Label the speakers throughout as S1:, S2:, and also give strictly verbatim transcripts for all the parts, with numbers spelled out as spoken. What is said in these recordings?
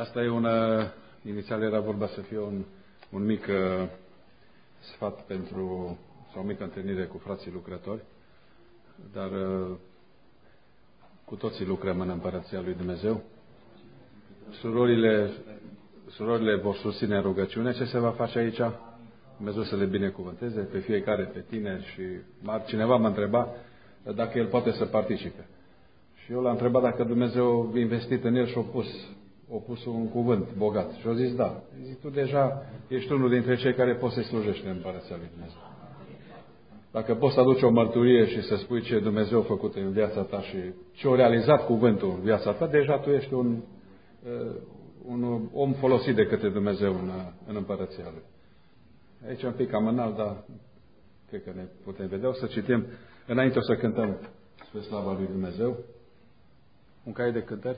S1: Asta e una, inițial era vorba să fie un, un mic uh, sfat pentru, sau o mică întâlnire cu frații lucrători, dar uh, cu toții lucrăm în Împărăția lui Dumnezeu. Surorile, surorile vor susține în rugăciune ce se va face aici. Dumnezeu să le binecuvânteze pe fiecare, pe tine și cineva m-a întrebat dacă el poate să participe. Și eu l-am întrebat dacă Dumnezeu a investit în el și a pus, a pus un cuvânt bogat. Și a zis da. Zic, tu deja ești unul dintre cei care poți să-i slujești în Împărăția lui Dumnezeu. Dacă poți să aduci o mărturie și să spui ce Dumnezeu a făcut în viața ta și ce a realizat cuvântul în viața ta, deja tu ești un, un om folosit de către Dumnezeu în, în Împărăția lui. Aici un pic cam înalt, dar cred că ne putem vedea. O să citim, înainte o să cântăm spre slava lui Dumnezeu. Un caiet de cântări.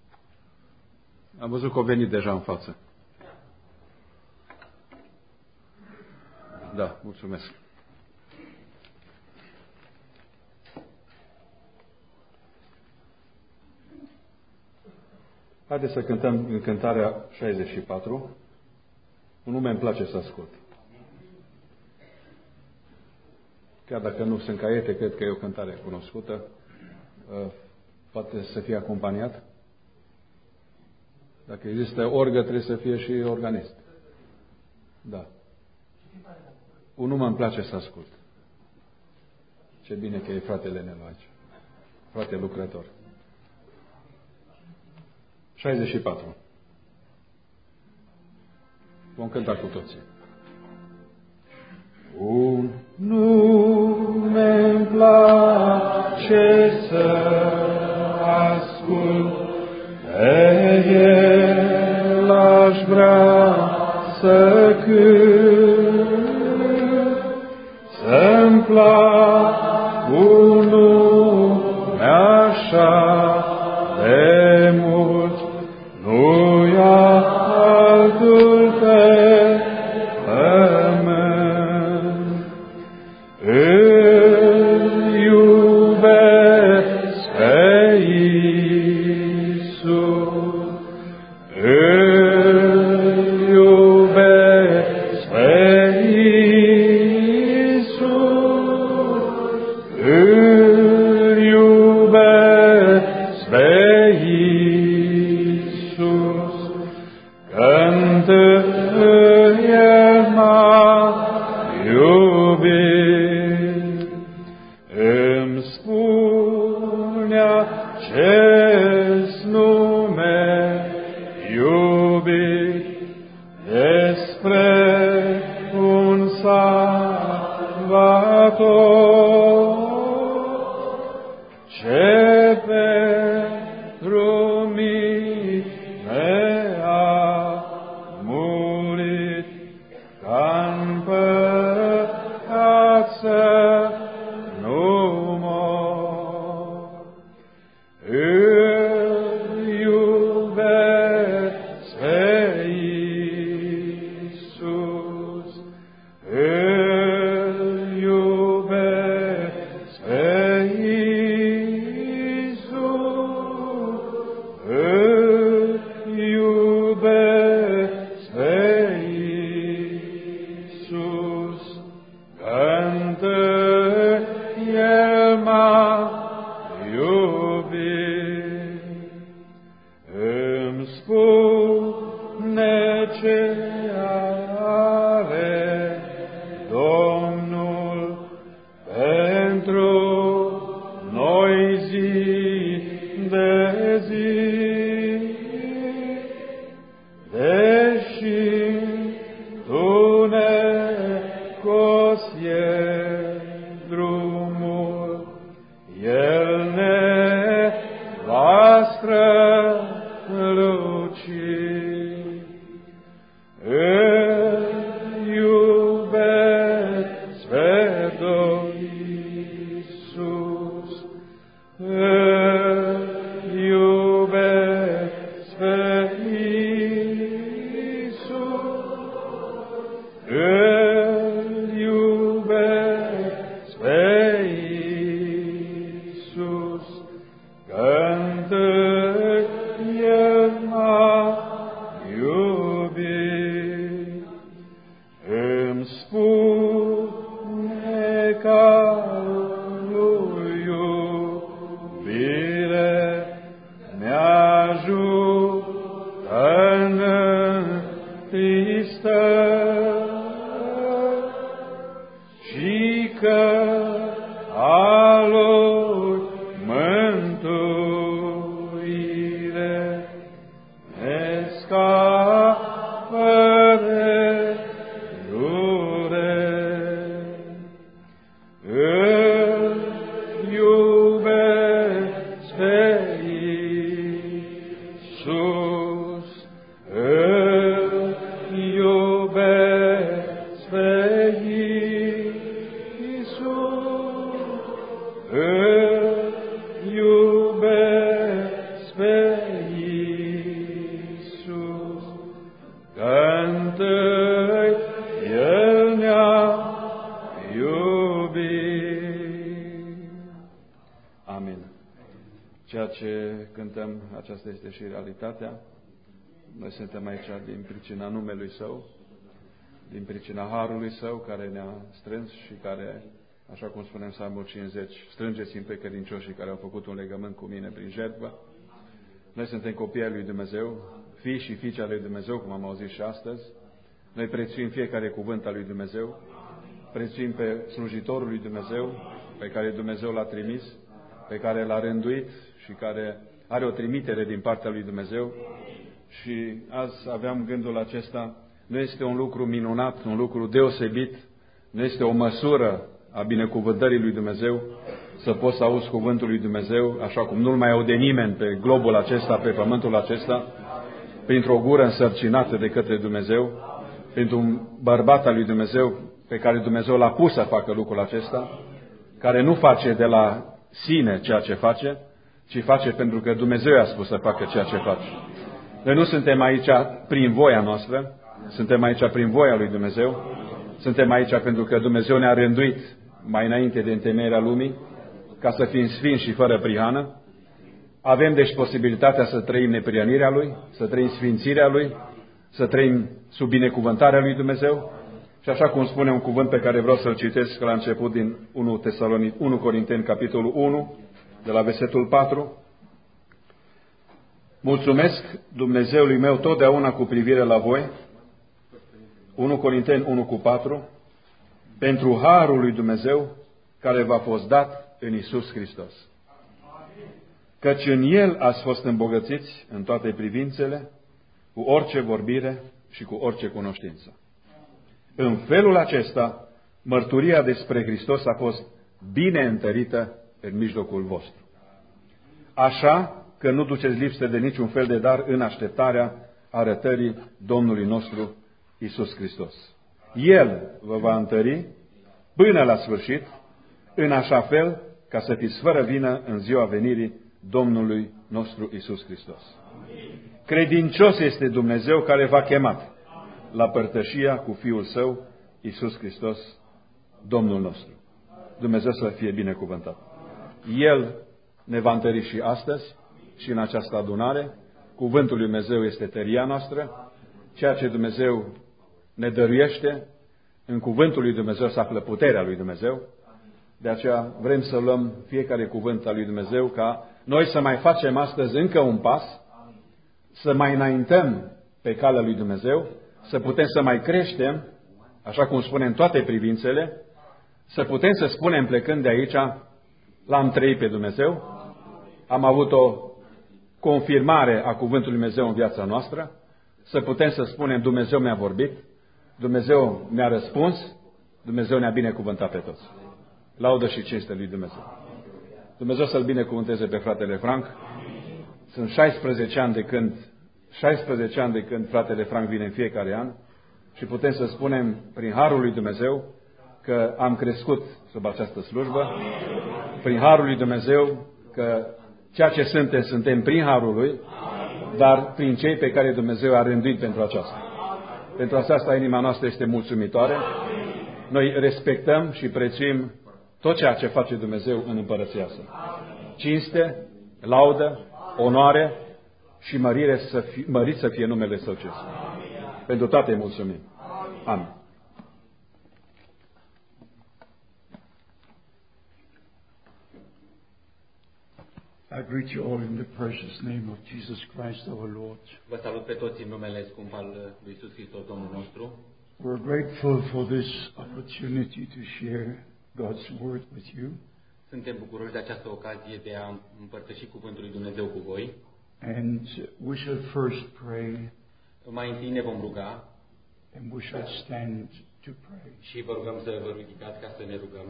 S1: Am văzut că au venit deja în față. Da, mulțumesc. Haideți să cântăm în cântarea șaizeci și patru. Un nume îmi place să ascult. Chiar dacă nu sunt caiete, cred că e o cântare cunoscută. Poate să fie acompaniat. Dacă există orgă, trebuie să fie și organist. Da. Un nume îmi place să ascult. Ce bine că e fratele Nelu aici. Frate lucrător. șaizeci și patru. Vom cânta cu toții. Un nume îmi place să ascult, pe el aș vrea să cânt, să-mi plac un nume așa de mult, nu-i altul pe pământ. Îl iubesc pe Iisus, îl iubesc pe Iisus, îl iubesc pe Iisus, când El m-a iubit. Îmi spunea ce-s nume iubit despre un Salvator, ce pentru mine a murit, ca-n păcat să nu mor. Îl iubesc pe Iisus, îl iubesc pe Iisus, îl iubesc pe Iisus, când El m-a iubit. Îmi spune ce are Domnul pentru noi zi de zi, deși tunecos e drumul, El ne va străluci. Îl iubesc pe Iisus, îl iubesc pe Iisus, îl iubesc pe Iisus, când El m-a în tristă și că a lui mântuire ne scapă de dureri. Îl iubesc pe Iisus, îl iubesc pe Iisus, îl iubesc pe Iisus, că-ntâi El ne-a iubit. Amin. Ceea ce cântăm, aceasta este și realitatea. Noi suntem aici din pricina numelui Său, din pricina harului Său care ne-a strâns și care, așa cum spunem Psalmul cincizeci, strângeți-mi pe credincioșii care au făcut un legământ cu mine prin jertfă. Noi suntem copii ai lui Dumnezeu, fii și fiice ale lui Dumnezeu, cum am auzit și astăzi. Noi prețuim fiecare cuvânt al lui Dumnezeu, prețuim pe slujitorul lui Dumnezeu, pe care Dumnezeu l-a trimis, pe care l-a rânduit și care are o trimitere din partea lui Dumnezeu. Și azi aveam gândul acesta, nu este un lucru minunat, un lucru deosebit, nu este o măsură a binecuvântării lui Dumnezeu să poți să auzi cuvântul lui Dumnezeu, așa cum nu-l mai aude nimeni pe globul acesta, pe pământul acesta, printr-o gură însărcinată de către Dumnezeu, printr-un bărbat al lui Dumnezeu pe care Dumnezeu l-a pus să facă lucrul acesta, care nu face de la sine ceea ce face, ci face pentru că Dumnezeu i-a spus să facă ceea ce face. Noi nu suntem aici prin voia noastră, suntem aici prin voia lui Dumnezeu, suntem aici pentru că Dumnezeu ne-a rânduit mai înainte de întemeierea lumii, ca să fim sfinți și fără prihană. Avem deci posibilitatea să trăim neprianirea Lui, să trăim sfințirea Lui, să trăim sub binecuvântarea lui Dumnezeu. Și așa cum spune un cuvânt pe care vreau să-l citesc la început din unu Tesalonic, unu Corinteni, capitolul unu, de la versetul patru. Mulțumesc Dumnezeului meu totdeauna cu privire la voi, unu Corinteni unu cu patru, pentru harul lui Dumnezeu care v-a fost dat în Iisus Hristos. Căci în El ați fost îmbogățiți în toate privințele, cu orice vorbire și cu orice cunoștință. În felul acesta, mărturia despre Hristos a fost bine întărită în mijlocul vostru. Așa că nu duceți lipsă de niciun fel de dar în așteptarea arătării Domnului nostru Iisus Hristos. El vă va întări până la sfârșit, în așa fel ca să fiți fără vină în ziua venirii Domnului nostru Iisus Hristos. Credincios este Dumnezeu care v-a chemat la părtășia cu Fiul Său, Iisus Hristos, Domnul nostru. Dumnezeu să fie binecuvântat. El ne va întări și astăzi și în această adunare. Cuvântul lui Dumnezeu este tăria noastră. Ceea ce Dumnezeu ne dăruiește, în cuvântul lui Dumnezeu se află puterea lui Dumnezeu. De aceea vrem să luăm fiecare cuvânt al lui Dumnezeu ca noi să mai facem astăzi încă un pas, să mai înaintăm pe calea lui Dumnezeu, să putem să mai creștem, așa cum spunem în toate privințele, să putem să spunem plecând de aici, l-am trăit pe Dumnezeu, am avut o confirmare a cuvântului Dumnezeu în viața noastră, să putem să spunem Dumnezeu mi-a vorbit, Dumnezeu mi-a răspuns, Dumnezeu ne-a binecuvântat pe toți. Laudă și cinste lui Dumnezeu. Dumnezeu să-l binecuvânteze pe fratele Frank. Sunt șaisprezece ani de când, șaisprezece ani de când fratele Frank vine în fiecare an și putem să spunem prin harul lui Dumnezeu că am crescut sub această slujbă, prin harul lui Dumnezeu că ceea ce suntem, suntem prin harul lui, dar prin cei pe care Dumnezeu a rânduit pentru aceasta. Pentru aceasta inima noastră este mulțumitoare. Noi respectăm și prețuim tot ceea ce face Dumnezeu în împărăția Sa. Cinste, laudă, onoare și mărire să fie, mărit să fie numele Său Ceresc. Pentru toate mulțumim. Amin.
S2: I greet you all in the precious name of Jesus Christ our Lord.
S3: Vă salut pe toți în numele scump al lui Iisus Hristos, Domnul nostru.
S2: We're grateful for this opportunity to share God's word with you.
S3: Suntem bucuroși de această ocazie de a împărtăși cuvântul lui Dumnezeu cu voi.
S2: And we shall first pray,
S3: Mai întâi ne vom ruga
S2: and we shall stand to pray.
S3: și vă rugăm să vă ridicați ca să ne rugăm.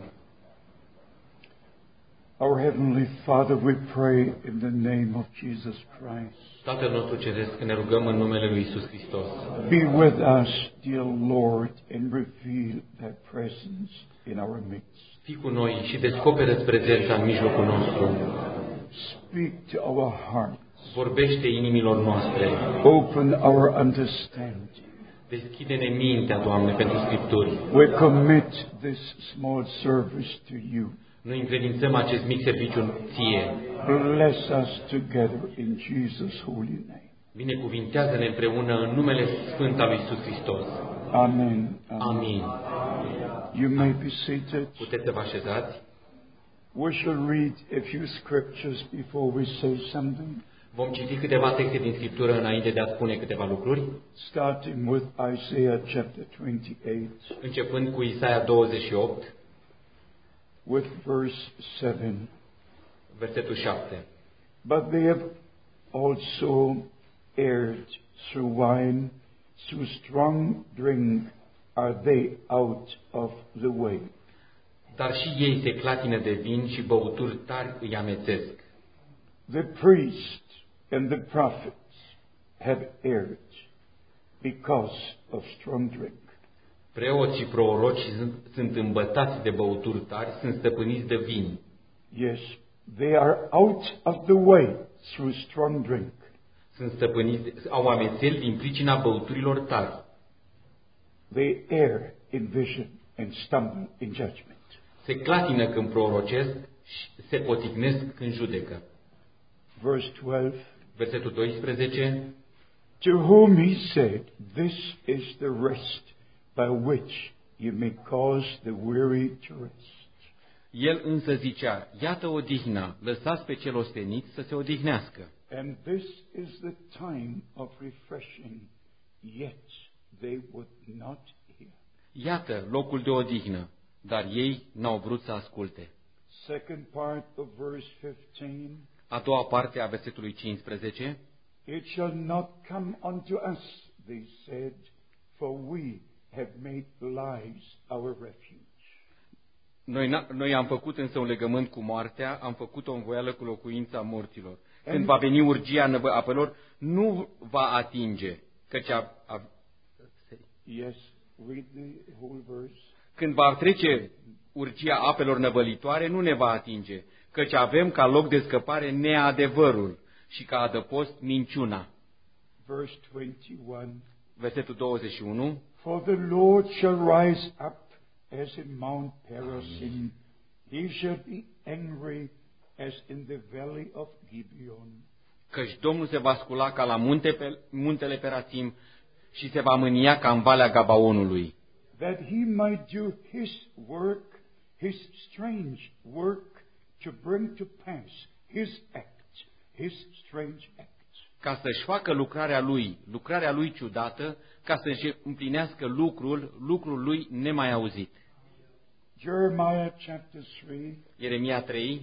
S2: Our Heavenly Father, we pray in the name of Jesus Christ.
S3: Tatăl nostru Ceresc, ne rugăm în numele lui Iisus Hristos.
S2: Be with us, dear Lord, and reveal that presence in our midst.
S3: Fii cu noi și descoperă-ți prezența în mijlocul nostru.
S2: Speak to our hearts.
S3: Vorbește inimilor noastre.
S2: Open our understanding.
S3: Deschide-ne mintea, Doamne, pentru Scripturi.
S2: We commit this small service to you.
S3: Noi încredințăm acest mic serviciu ție.
S2: Bless us together in Jesus' holy name.
S3: Binecuvintează-ne împreună în numele Sfânt al lui Iisus Hristos.
S2: Amen.
S3: Amin.
S2: You may be seated.
S3: Puteți să vă așezați.
S2: We shall read a few scriptures before we say something.
S3: Vom citi câteva texte din Scriptură înainte de a spune câteva lucruri,
S2: Starting with Isaiah chapter twenty-eight,
S3: începând cu Isaia douăzeci și opt,
S2: with verse seven.
S3: versetul șapte.
S2: But they have also erred through wine, through strong drink are they out of the way.
S3: Dar și ei se clatină de vin și băuturi tari îi amețesc.
S2: The priest and the prophets have erred because of strong drink.
S3: Preoți și proroci sunt, sunt îmbătați de băuturi tari, sunt stăpâniți de vin.
S2: Yes, they are out of the way through strong drink.
S3: Sunt stăpâniți, de, au amețeli din pricina băuturilor tari.
S2: They err in vision and stumble in judgment.
S3: Se clatină când prorocesc și se poticnesc când judecă.
S2: Verse twelve.
S3: Versetul doisprezece.
S2: To whom he said, this is the rest by which you may cause the weary to rest.
S3: El însă zicea, iată odihna, lăsați pe cel ostenit să se odihnească.
S2: And this is the time of refreshing, yet they would not hear.
S3: Iată locul de odihnă, dar ei n-au vrut să asculte.
S2: Second part of verse fifteen.
S3: A doua parte a versetului cincisprezece.
S2: It shall not come unto us, they said, for we have made lies our refuge.
S3: Noi, noi am făcut însă un legământ cu moartea, am făcut o învoială cu locuința morților. Când va veni urgia apelor, nu va atinge, căci a, a,
S2: Yes, read the whole verse.
S3: Când va trece urgia apelor năvălitoare, nu ne va atinge, căci avem ca loc de scăpare neadevărul și ca adăpost minciuna.
S2: Verse twenty-one.
S3: Versetul douăzeci și unu.
S2: For the Lord shall rise up as in Mount Perazim. He shall be angry as in the valley of Gibeon.
S3: Căci Domnul se va scula ca la munte pe, muntele Perasim și se va mânia ca în valea Gabaonului.
S2: That he might do his work, his strange work, to bring to pass his act, his strange act.
S3: Ca să-și facă lucrarea lui, lucrarea lui ciudată, ca să-și împlinească lucrul, lucrul lui nemai auzit.
S2: Jeremiah chapter three,
S3: Ieremia trei,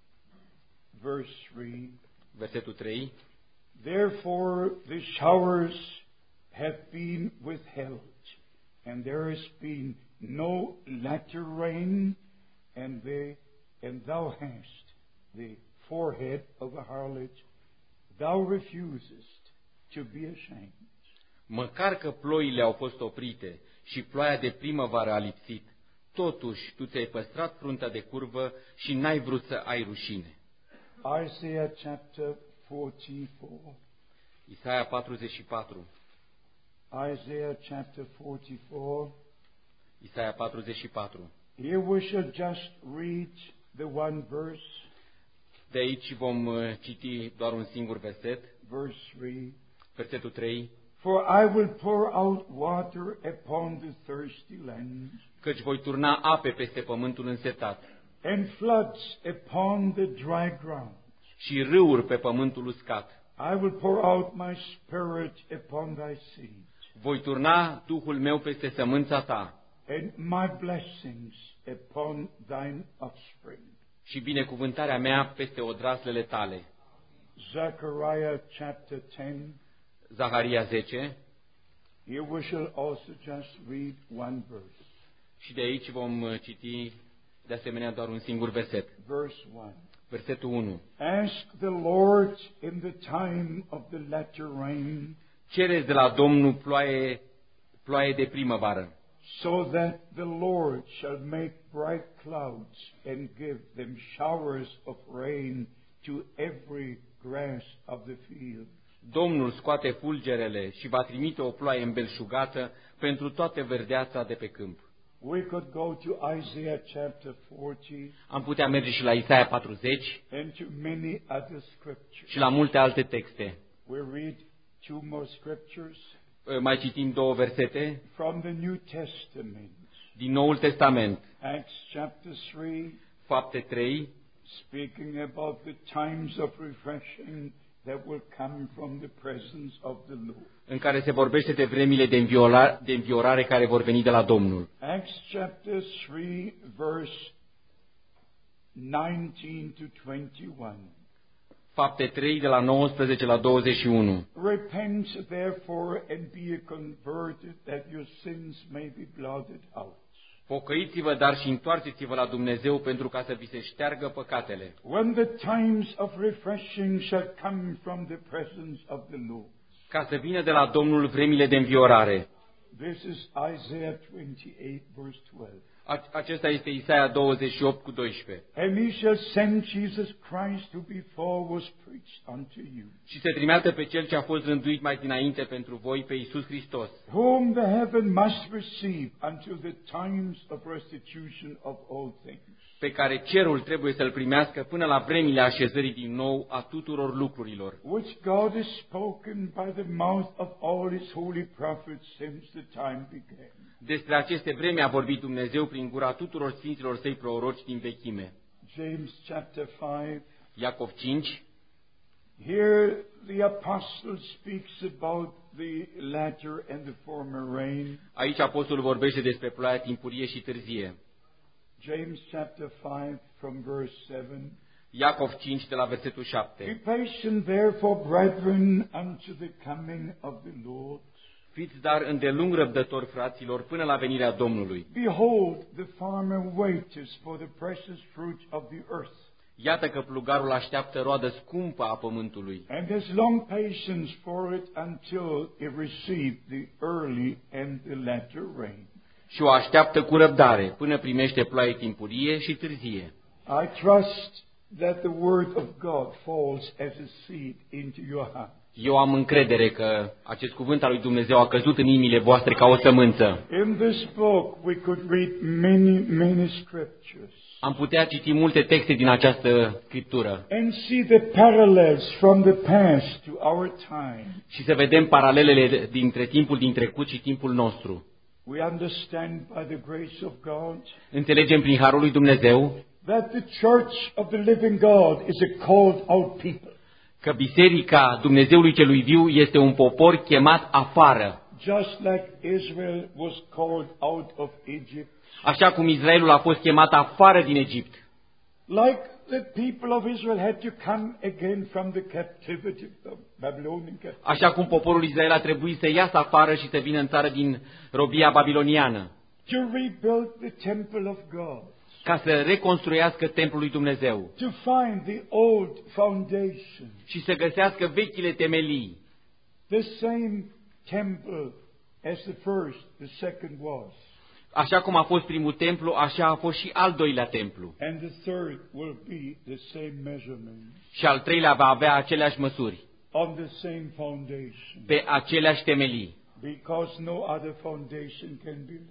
S2: verse three.
S3: versetul trei.
S2: Therefore the showers have been withheld, and there has been no latter rain, and they and thou hast the forehead of a harlot, thou refusest to be ashamed.
S3: Măcar că ploile au fost oprite și ploaia de primăvară a lipsit, totuși tu ți-ai păstrat fruntea de curvă și n-ai vrut să ai rușine.
S2: Isaiah chapter forty-four.
S3: Isaia patruzeci și patru.
S2: Isaiah chapter forty-four.
S3: Isaia patruzeci și patru.
S2: Here we shall just read the one verse.
S3: De aici vom citi doar un singur verset.
S2: Verse three.
S3: Versetul trei.
S2: For I will pour out water upon the thirsty land,
S3: Căci voi turna ape peste pământul însetat
S2: and floods upon the dry ground.
S3: și râuri pe pământul uscat.
S2: I will pour out my spirit upon thy seed,
S3: Voi turna Duhul meu peste sămânța ta
S2: and my blessings upon thine offspring.
S3: și binecuvântarea mea peste odraslele tale.
S2: Zechariah chapter ten.
S3: Zaharia zece.
S2: Here we shall also just read one verse.
S3: Și de aici vom citi de asemenea doar un singur verset.
S2: Verse one.
S3: Versetul unu.
S2: Ask the Lord in the time of the latter rain,
S3: Cereți de la Domnul ploaie, ploaie de primăvară,
S2: so that the Lord shall make bright clouds and give them showers of rain to every grass of the field.
S3: Domnul scoate fulgerele și va trimite o ploaie îmbelșugată pentru toată verdeața de pe câmp.
S2: We could go to Isaiah chapter forty
S3: Am putea merge și la Isaia patruzeci
S2: and to many other scriptures.
S3: și la multe alte texte.
S2: We read two more scriptures
S3: Mai citim două versete
S2: from the New Testament.
S3: din Noul Testament.
S2: Acts chapter three,
S3: Fapte trei,
S2: speaking about the times of refreshing that will come from the presence of the Lord.
S3: în care se vorbește de vremile de înviorare, de înviorare care vor veni de la Domnul.
S2: Acts chapter three, verse nineteen to twenty-one.
S3: Fapte trei, de la nouăsprezece la douăzeci și unu.
S2: Repent therefore and be converted, that your sins may be blotted out.
S3: Pocăiți-vă, dar și întoarceți-vă la Dumnezeu pentru ca să vi se șteargă păcatele.
S2: When the times of refreshing shall come from the presence of the Lord.
S3: Ca să vină de la Domnul vremile de înviorare.
S2: This is Isaiah twenty-eight, verse twelve.
S3: Acesta este Isaia douăzeci și opt cu doisprezece.
S2: And he shall send Jesus Christ, who before was preached unto you,
S3: Și se trimeată pe Cel ce a fost rânduit mai dinainte pentru voi, pe Iisus Hristos,
S2: whom the heaven must receive until the times of restitution of all things,
S3: pe care cerul trebuie să-L primească până la vremile așezării din nou a tuturor lucrurilor,
S2: which God has spoken by the mouth of all his holy prophets since the time began.
S3: Despre aceste vreme a vorbit Dumnezeu prin gura tuturor sfinților săi proroci din vechime.
S2: James chapter five.
S3: Iacov cinci.
S2: Here the apostle speaks about the latter and the former rain.
S3: Aici apostolul vorbește despre ploaia timpurie și târzie.
S2: James chapter five from verse seven.
S3: Iacov cinci, de la versetul șapte.
S2: Be patient therefore, brethren, unto the coming of the Lord.
S3: Fiți dar îndelung răbdători, fraților, până la venirea Domnului.
S2: Behold, the farmer waiteth for the precious fruit of the earth,
S3: Iată că plugarul așteaptă roadă scumpă a pământului
S2: and has long patience for it until it receive the early and the latter rain.
S3: și o așteaptă cu răbdare până primește ploaie timpurie și târzie.
S2: I trust that the word of God falls as a seed into your heart.
S3: Eu am încredere că acest cuvânt al lui Dumnezeu a căzut în inimile voastre ca o sămânță.
S2: In this book we could read many, many scriptures
S3: Am putea citi multe texte din această scriptură
S2: and see the parallels from the past to our time.
S3: și să vedem paralelele dintre timpul din trecut și timpul nostru.
S2: We understand by the grace of God
S3: Înțelegem prin harul lui Dumnezeu
S2: that the church of the living God is a called out people.
S3: că biserica Dumnezeului celui viu este un popor chemat afară,
S2: Just like Israel was called out of Egypt,
S3: așa cum Israelul a fost chemat afară din Egipt,
S2: like the people of Israel had to come again from the captivity, the Babylonian captivity,
S3: așa cum poporul Israel a trebuit să iasă afară și să vină în țară din robia babiloniană,
S2: to rebuild the temple of God,
S3: ca să reconstruiască templul lui Dumnezeu
S2: to find the old foundation,
S3: și să găsească vechile temelii,
S2: the same temple as the first, the second was,
S3: așa cum a fost primul templu, așa a fost și al doilea templu.
S2: and the third will be the same measurement,
S3: Și al treilea va avea aceleași măsuri,
S2: on the same foundation,
S3: pe aceleași temelii,
S2: because no other foundation can be laid.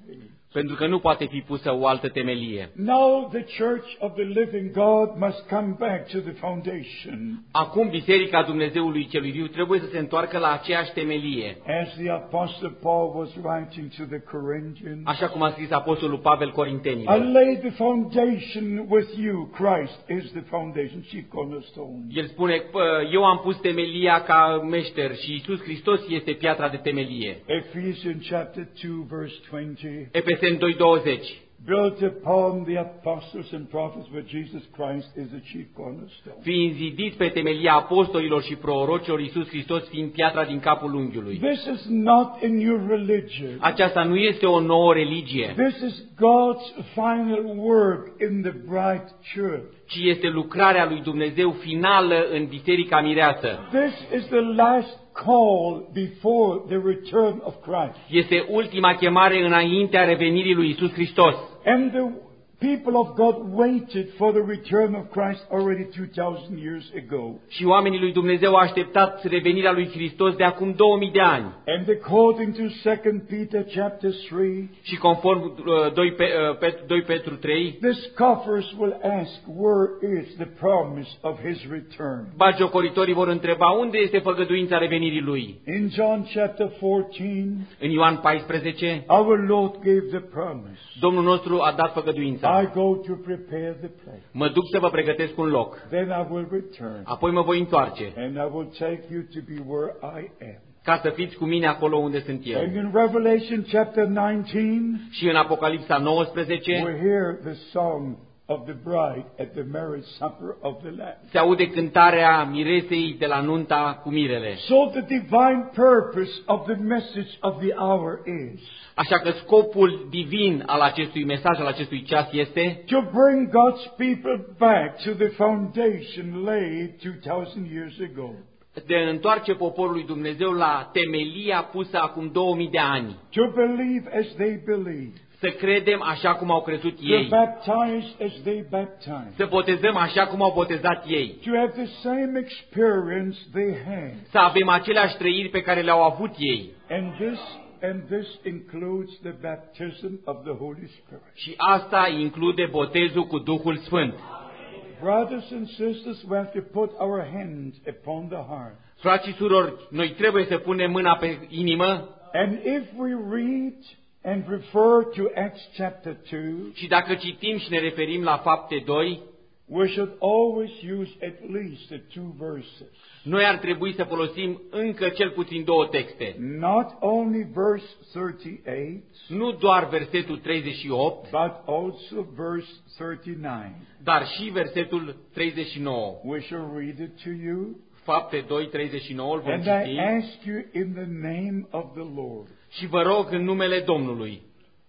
S3: pentru că nu poate fi pusă o altă temelie.
S2: Now the church of the living God must come back to the foundation.
S3: Acum Biserica Dumnezeului celui viu trebuie să se întoarcă la aceeași temelie.
S2: As the Apostle Paul was writing to the Corinthians,
S3: Așa cum a scris Apostolul Pavel
S2: I
S3: Corintenilor.
S2: laid the foundation with you. Christ is the foundation, chief cornerstone.
S3: El spune, eu am pus temelia ca meșter și Iisus Hristos este piatra de temelie.
S2: Ephesians chapter two, verse twenty.
S3: Efeseni doi douăzeci.
S2: Built upon the apostles and prophets, but Jesus Christ is the chief cornerstone.
S3: Fiind zidit pe temelia apostolilor și prorocilor, Iisus Hristos fiind piatra din capul unghiului.
S2: This is not a new religion.
S3: Aceasta nu este o nouă religie,
S2: This is God's final work in the bride church.
S3: ci este lucrarea lui Dumnezeu finală în Biserica Mireasă.
S2: This is the last call before the return of Christ.
S3: Este ultima chemare înaintea revenirii lui Iisus Hristos.
S2: And the people of God waited for the return of Christ already two thousand years ago.
S3: Și oamenii lui Dumnezeu au așteptat revenirea lui Hristos de acum două mii de ani.
S2: And according to Second Peter chapter three,
S3: Și conform uh, doi, Pe, uh, Pet, doi Petru trei,
S2: the scoffers will ask, where is the promise of his return?
S3: bagiocoritorii vor întreba unde este făgăduința revenirii lui.
S2: In John chapter fourteen,
S3: În Ioan paisprezece,
S2: our Lord gave the promise.
S3: Domnul nostru a dat făgăduința.
S2: I go to prepare the place.
S3: Mă duc să vă pregătesc un loc.
S2: Then I will return.
S3: Apoi mă voi întoarce,
S2: And I will take you to be where I am.
S3: ca să fiți cu mine acolo unde sunt eu.
S2: And in Revelation chapter nineteen,
S3: Și în Apocalipsa nouăsprezece
S2: we hear the song of the bride at the marriage supper of the Lamb.
S3: se aude cântarea miresei de la nunta cu mirele.
S2: So the divine purpose of the message of the hour is
S3: Așa că scopul divin al acestui mesaj, al acestui ceas este
S2: to bring God's people back to the foundation laid two thousand years ago.
S3: de a întoarce poporul lui Dumnezeu la temelia pusă acum două mii de ani.
S2: To believe as they believe.
S3: Să credem așa cum au crezut
S2: To
S3: ei.
S2: baptize as they baptize.
S3: Să botezăm așa cum au botezat ei.
S2: To have the same experience they had.
S3: Să avem aceleași trăiri pe care le-au avut ei.
S2: And this and this includes the baptism of the Holy Spirit.
S3: Și asta include botezul cu Duhul Sfânt.
S2: Brothers and sisters, we have to put our hands upon the heart.
S3: Frați și surori, noi trebuie să punem mâna pe inimă
S2: And if we read and refer to Acts chapter two,
S3: și dacă citim și ne referim la Fapte doi,
S2: we should always use at least the two verses.
S3: noi ar trebui să folosim încă cel puțin două texte.
S2: Not only verse thirty-eight,
S3: Nu doar versetul treizeci și opt,
S2: but also verse thirty-nine.
S3: dar și versetul treizeci și nouă.
S2: We shall read it to you.
S3: Fapte doi, treizeci și nouă, îl vom
S2: And
S3: citi.
S2: I ask you in the name of the Lord,
S3: Și vă rog în numele Domnului,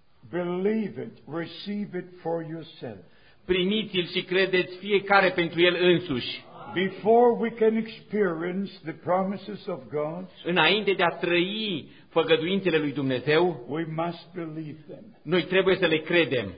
S2: believe it, receive it for yourself.
S3: primiți-l și credeți fiecare pentru el însuși.
S2: Before we can experience the promises of God,
S3: Înainte de a trăi făgăduințele lui Dumnezeu,
S2: we must believe them.
S3: noi trebuie să le credem.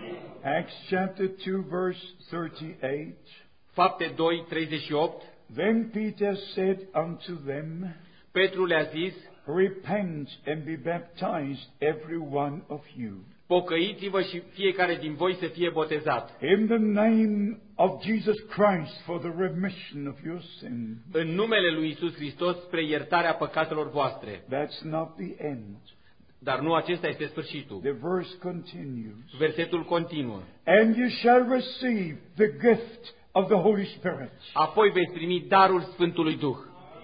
S2: Acts chapter two, verse thirty-eight.
S3: Fapte doi, treizeci și opt,
S2: Then Peter said unto them,
S3: Petru le-a zis,
S2: repent and be baptized, every one of you,
S3: pocăiți-vă și fiecare din voi să fie botezat.
S2: in the name of Jesus Christ for the remission of your sin.
S3: În numele lui Isus Hristos spre iertarea păcatelor voastre.
S2: That's not the end.
S3: Dar nu acesta este sfârșitul.
S2: The verse continues.
S3: Versetul continuă.
S2: And you shall receive the gift of the Holy Spirit.
S3: Apoi veți primi darul Sfântului Duh.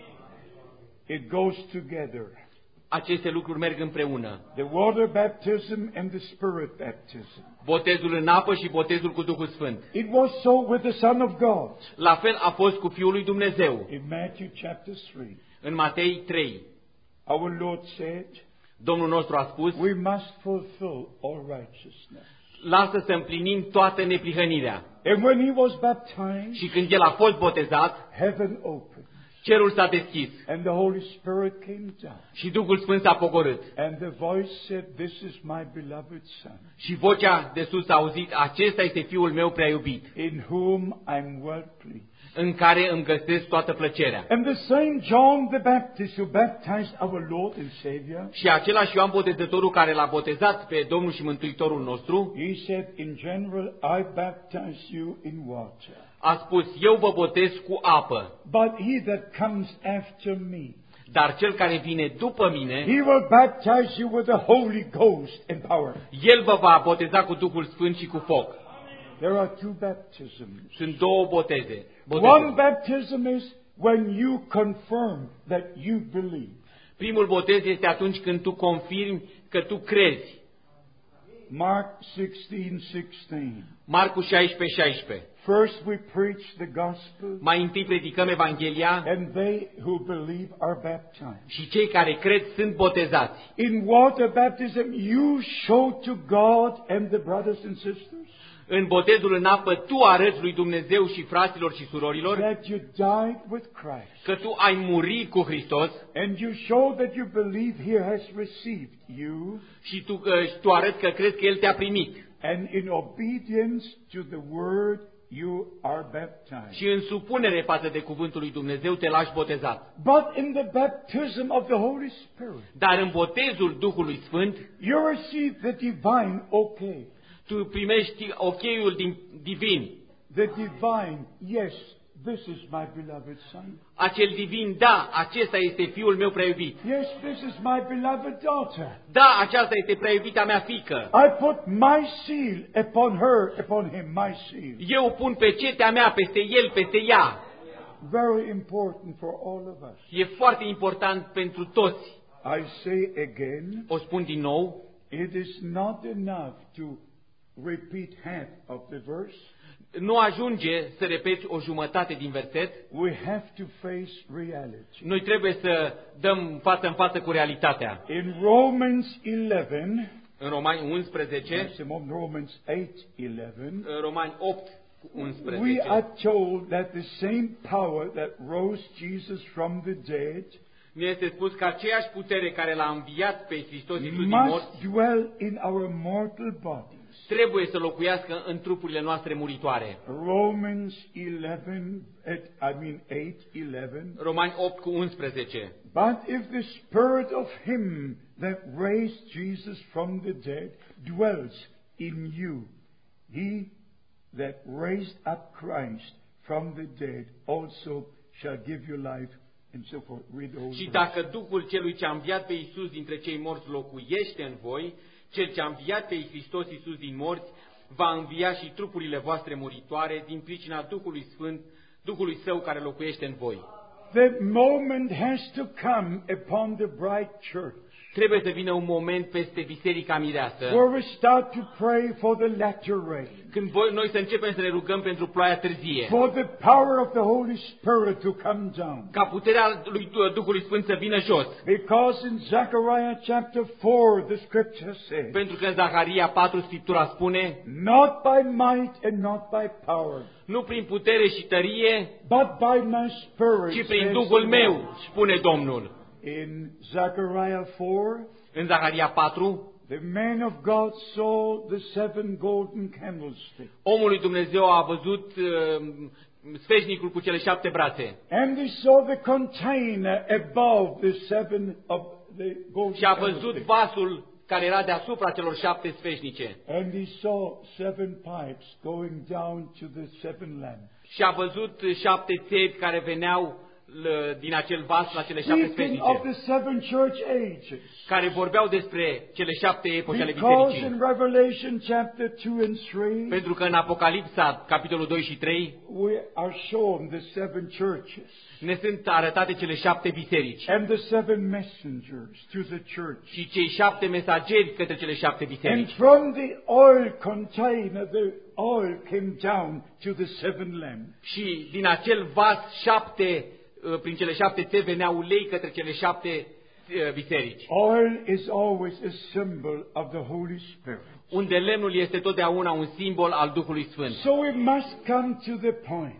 S2: It goes together.
S3: Aceste lucruri merg împreună.
S2: The water baptism and the Spirit baptism.
S3: Botezul în apă și botezul cu Duhul Sfânt.
S2: It was so with the Son of God.
S3: La fel a fost cu Fiul lui Dumnezeu.
S2: In Matthew chapter three,
S3: În Matei trei,
S2: our Lord said,
S3: Domnul nostru a spus,
S2: we must fulfill all righteousness.
S3: lasă să împlinim toată neprihănirea.
S2: And when he was baptized,
S3: Și când el a fost botezat,
S2: heaven opened,
S3: cerul s-a deschis
S2: and the Holy Spirit came down.
S3: și Duhul Sfânt s-a pogorât.
S2: And the voice said, this is my beloved Son,
S3: Și vocea de sus a auzit, acesta este Fiul meu prea iubit,
S2: in whom I'm well pleased.
S3: în care îmi găsesc toată plăcerea.
S2: And the same John the Baptist who baptized our Lord and Savior,
S3: Și același Ioan Botezătorul care l-a botezat pe Domnul și Mântuitorul nostru,
S2: he said, in general, I baptize you in water.
S3: a spus, eu vă botez cu apă,
S2: But he that comes after me,
S3: dar cel care vine după mine,
S2: he will baptize you with the Holy Ghost and power.
S3: el vă va boteza cu Duhul Sfânt și cu foc.
S2: There are two baptisms.
S3: Sunt două boteze.
S2: One
S3: boteze.
S2: baptism is when you confirm that you believe.
S3: Primul botez este atunci când tu confirmi că tu crezi.
S2: Mark sixteen sixteen.
S3: Marcu șaisprezece șaisprezece.
S2: First we preach the gospel,
S3: Mai întâi predicăm Evanghelia
S2: and they who believe are baptized.
S3: și cei care cred sunt botezați.
S2: In water baptism, you show to God and the brothers and sisters
S3: În botezul în apă tu arăți lui Dumnezeu și fraților și surorilor
S2: that you died with Christ,
S3: că tu ai murit cu Hristos
S2: and you show that you believe He has received you,
S3: și tu, uh, și tu arăți că crezi că El te-a primit.
S2: and in obedience to the word you are baptized.
S3: Și în supunere față de cuvântul lui Dumnezeu te lași botezat.
S2: But in the baptism of the Holy Spirit,
S3: Dar în botezul Duhului Sfânt
S2: you receive the divine okay.
S3: tu primești ocheiul din, divin.
S2: The divine, yes, this is my beloved Son.
S3: Acel divin, da, acesta este fiul meu prea iubit.
S2: Yes, this is my beloved daughter.
S3: Da, aceasta este prea iubita mea fiică.
S2: I put my seal upon her, upon him, my seal.
S3: Eu pun pecetea mea peste el, peste ea.
S2: Very important for all of us.
S3: E foarte important pentru toți.
S2: I say again,
S3: O spun din nou,
S2: it is not enough to repeat half of the verse.
S3: nu ajunge să repeți o jumătate din verset.
S2: We have to face reality.
S3: Noi trebuie să dăm față în față cu realitatea.
S2: In Romans eleven,
S3: În Romani unsprezece,
S2: maximum Romans eight eleven,
S3: în Romani opt
S2: we
S3: unsprezece,
S2: are told that the same power that rose Jesus from the dead
S3: ne este spus că aceeași putere care l-a înviat pe Hristos Iisus din morți
S2: must dwell in our mortal bodies.
S3: trebuie să locuiască în trupurile noastre muritoare.
S2: Romans eleven, I mean eight eleven.
S3: Romani opt cu unsprezece.
S2: But if the spirit of him that raised Jesus from the dead dwells in you, he that raised up Christ from the dead also shall give you life, and so forth. Read the whole
S3: Și
S2: verse.
S3: dacă Duhul celui ce a înviat pe Iisus dintre cei morți locuiește în voi, cel ce a înviat pe Hristos Iisus din morți va învia și trupurile voastre muritoare din pricina Duhului Sfânt, Duhului Său care locuiește în voi.
S2: The moment has to come upon the bride church
S3: Trebuie să vină un moment peste Biserica Mireasă,
S2: where we start to pray for the latter rain,
S3: când voi, noi să începem să ne rugăm pentru ploaia târzie,
S2: for the power of the Holy Spirit to come down.
S3: ca puterea lui Duhului Sfânt să vină jos.
S2: Because in Zechariah chapter four, the scripture says,
S3: Pentru că în Zaharia patru Scriptura spune,
S2: not by might and not by power,
S3: nu prin putere și tărie,
S2: but by my spirit,
S3: ci prin
S2: says
S3: Duhul
S2: the
S3: meu,
S2: Lord.
S3: spune Domnul.
S2: In Zechariah four,
S3: În Zaharia patru,
S2: the man of God saw the seven golden candlesticks.
S3: omul lui Dumnezeu a văzut uh, sfeșnicul cu cele șapte brațe
S2: And he saw the container above the seven of the golden
S3: și a văzut
S2: candlesticks.
S3: vasul care era deasupra celor șapte sfeșnice
S2: And he saw seven pipes going down to the seven lamps.
S3: și a văzut șapte țevi care veneau l- din acel vas la cele șapte
S2: Speaking of
S3: sfeșnice,
S2: the seven church ages.
S3: care vorbeau despre cele șapte epoci ale
S2: Because
S3: bisericii.
S2: in Revelation chapter two and three,
S3: Pentru că în Apocalipsa, capitolul doi și trei,
S2: we are shown the seven churches
S3: ne sunt arătate cele șapte biserici
S2: and the seven messengers to the church.
S3: și cei șapte mesageri către cele șapte
S2: And
S3: biserici.
S2: from the oil container, the oil came down to the seven lamps.
S3: Și din acel vas șapte, uh, prin cele șapte țevi venea ulei către cele șapte uh, biserici.
S2: Oil is always a symbol of the Holy Spirit.
S3: Unde lemnul este totdeauna un simbol al Duhului Sfânt.
S2: So we must come to the point.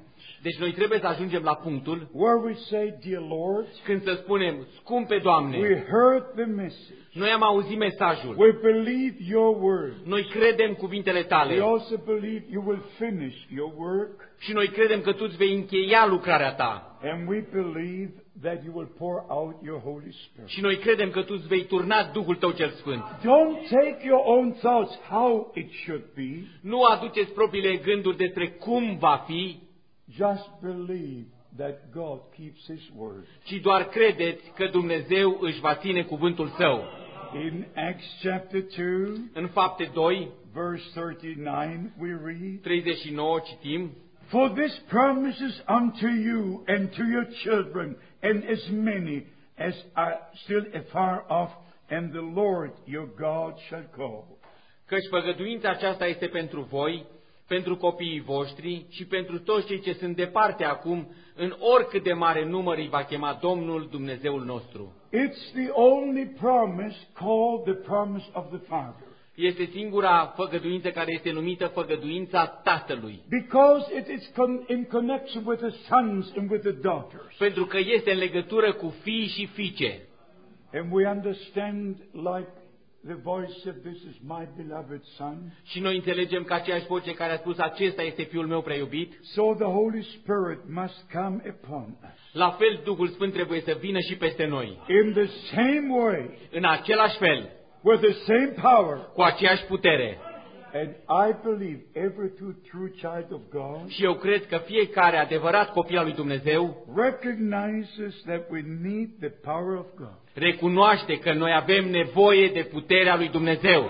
S3: Deci noi trebuie să ajungem la punctul
S2: where we say, Dear Lord,
S3: când să spunem, scumpe Doamne,
S2: we heard the message.
S3: noi am auzit mesajul,
S2: We believe your word.
S3: noi credem cuvintele
S2: We
S3: Tale
S2: also believe you will finish your work.
S3: și noi credem că Tu îți vei încheia lucrarea Ta
S2: And we believe that you will pour out your Holy Spirit.
S3: și noi credem că Tu îți vei turna Duhul Tău cel Sfânt.
S2: Don't take your own thoughts how it should be.
S3: Nu aduceți propriile gânduri despre cum va fi,
S2: Just believe that God keeps His word.
S3: ci doar credeți că Dumnezeu își va ține cuvântul Său.
S2: In Acts chapter two,
S3: În Fapte doi,
S2: verse thirty-nine, we read,
S3: treizeci și nouă citim,
S2: For this promises unto you and to your children and as many as are still afar off, and the Lord your God shall call.
S3: căci făgăduința aceasta este pentru voi, pentru copiii voștri și pentru toți cei ce sunt departe acum, în oricât de mare număr îi va chema Domnul Dumnezeul nostru.
S2: It's the only promise called the promise of the Father.
S3: Este singura făgăduință care este numită făgăduința Tatălui,
S2: Because it is con- in connection with the sons and with the daughters.
S3: pentru că este în legătură cu fii și fiice.
S2: And we understand like the voice of this is my beloved son.
S3: Și noi înțelegem că aceeași voce care a spus acesta este Fiul meu prea iubit,
S2: So the Holy Spirit must come upon us.
S3: la fel Duhul Sfânt trebuie să vină și peste noi.
S2: In the same way,
S3: În același fel,
S2: with the same power.
S3: cu aceeași putere.
S2: And I believe every true, true child of God
S3: Și eu cred că fiecare adevărat copil al lui Dumnezeu
S2: recognizes that we need the power of God.
S3: recunoaște că noi avem nevoie de puterea lui Dumnezeu.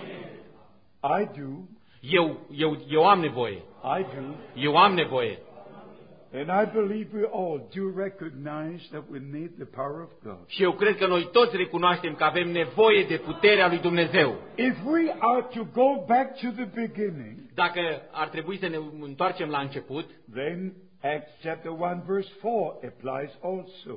S2: I do.
S3: Eu, eu, eu am nevoie.
S2: I do.
S3: Eu am nevoie.
S2: And I believe we all do recognize that we need the power of God.
S3: Și eu cred că noi toți recunoaștem că avem nevoie de puterea lui Dumnezeu.
S2: If we are to go back to the beginning,
S3: Dacă ar trebui să ne întoarcem la început,
S2: then Acts chapter one verse four applies also.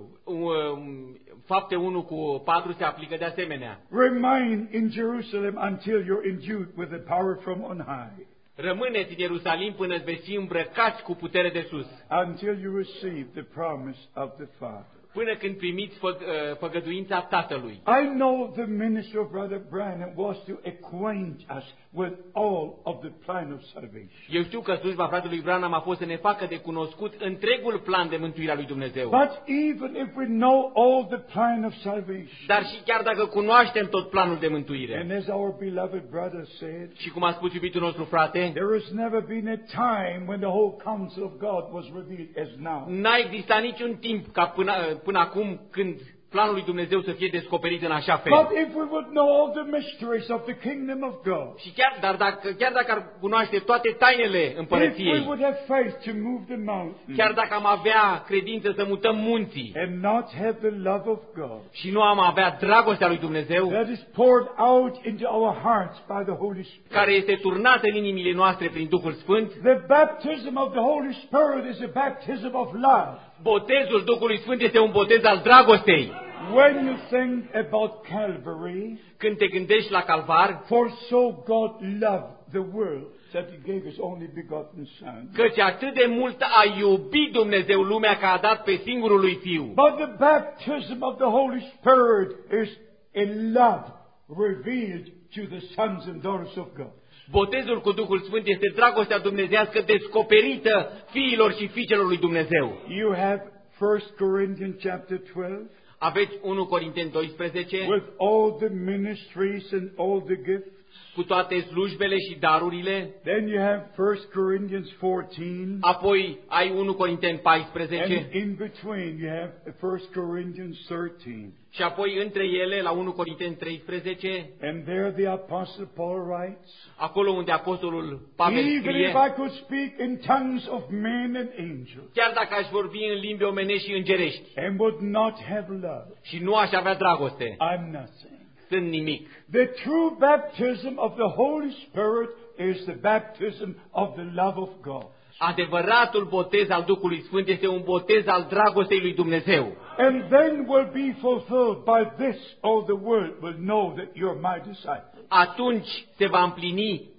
S3: um, Fapte unu cu patru se aplică de asemenea.
S2: Remain in Jerusalem until you're endued with the power from on high,
S3: Rămâneți în Ierusalim până veți fi îmbrăcați cu putere de sus,
S2: until you receive the promise of the Father.
S3: până când primiți fă, uh, făgăduința Tatălui.
S2: I know the ministry of Brother Branham was to acquaint us with all of the plan of salvation.
S3: Eu știu că slujba fratelui Branham a fost să ne facă de cunoscut întregul plan de mântuire a lui Dumnezeu.
S2: But even if we know all the plan of salvation,
S3: Dar și chiar dacă cunoaștem tot planul de mântuire,
S2: and as our beloved brother said,
S3: și cum a spus iubitul nostru frate,
S2: there has never been a time when the whole counsel of God was revealed as now.
S3: n-a existat niciun timp ca până, până acum când planul lui Dumnezeu să fie descoperit în așa fel.
S2: But if we would know all the mysteries of the kingdom of God,
S3: Și chiar, dar dacă, chiar dacă ar cunoaște toate tainele
S2: if we
S3: împărăției,
S2: would have faith to move the mountain
S3: chiar dacă am avea credință să mutăm munții
S2: and not have the love of God
S3: și nu am avea dragostea lui Dumnezeu,
S2: that is poured out into our hearts by the Holy Spirit.
S3: care este turnată în inimile noastre prin Duhul Sfânt,
S2: The baptism of the Holy Spirit is a baptism of love.
S3: botezul Duhului Sfânt este un botez al dragostei.
S2: When you think about Calvary,
S3: Când te gândești la Calvar,
S2: for so God loved the world that He gave His only begotten Son.
S3: căci atât de mult a iubit Dumnezeu lumea că a dat pe singurul lui Fiu.
S2: But the baptism of the Holy Spirit is in love revealed to the sons and daughters of God.
S3: Botezul cu Duhul Sfânt este dragostea dumnezească descoperită fiilor și fiicelor lui Dumnezeu.
S2: You have First Corinthians chapter twelve
S3: Aveți unu Corinteni doisprezece,
S2: with all the ministries and all the gifts.
S3: cu toate slujbele și darurile,
S2: Then you have First Corinthians fourteen,
S3: apoi ai unu Corinteni
S2: and
S3: paisprezece
S2: in between you have First Corinthians thirteen.
S3: și apoi între ele la unu Corinteni treisprezece,
S2: And there the Apostle Paul writes,
S3: acolo unde apostolul Pavel
S2: even
S3: scrie,
S2: if I could speak in tongues of men and angels,
S3: chiar dacă aș vorbi în limbi omenești și îngerești
S2: and would not have love,
S3: și nu aș avea dragoste,
S2: I'm nothing.
S3: sunt nimic.
S2: The true baptism of the Holy Spirit is the baptism of the love of God.
S3: Adevăratul botez al Duhului Sfânt este un botez al dragostei lui Dumnezeu.
S2: And then will be fulfilled by this all the world will know that you're my disciple.
S3: Atunci se va împlini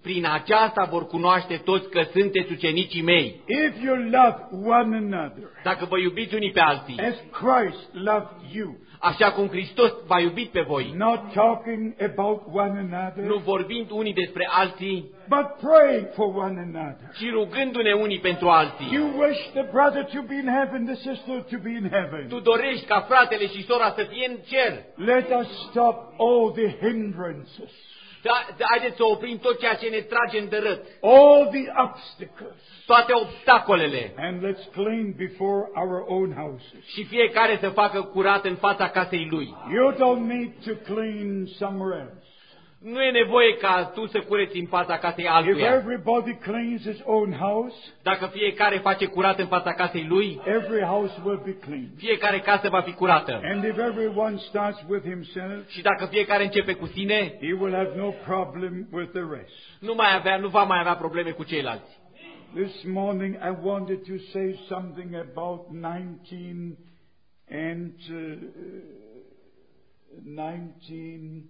S3: prin aceasta vor cunoaște toți că sunteți ucenicii mei.
S2: If you love one another
S3: Dacă vă iubiți unii pe alții,
S2: as Christ loved you,
S3: așa cum Hristos v-a iubit pe voi,
S2: not talking about one another,
S3: nu vorbind unii despre alții,
S2: but praying for one another.
S3: ci rugându-ne unii pentru alții.
S2: You wish the brother to be in heaven, the sister to be in heaven.
S3: Tu dorești ca fratele și sora să fie în cer.
S2: Let us stop all the hindrances,
S3: Da, da, haideți să oprim tot ceea ce ne trage în dărât,
S2: all the obstacles,
S3: toate obstacolele,
S2: and let's clean before our own houses.
S3: și fiecare să facă curat în fața casei lui.
S2: You don't need to clean somewhere else.
S3: Nu e nevoie ca tu să cureți în fața casei
S2: If
S3: altuia.
S2: everybody cleans his own house,
S3: Dacă fiecare face curat în fața casei lui,
S2: every house will be clean.
S3: fiecare casă va fi curată.
S2: And if everyone starts with himself,
S3: Și dacă fiecare începe cu sine,
S2: he will have no problem with the rest.
S3: nu, mai avea, nu va mai avea probleme cu ceilalți.
S2: This morning I wanted to say something about nineteen and uh, nineteen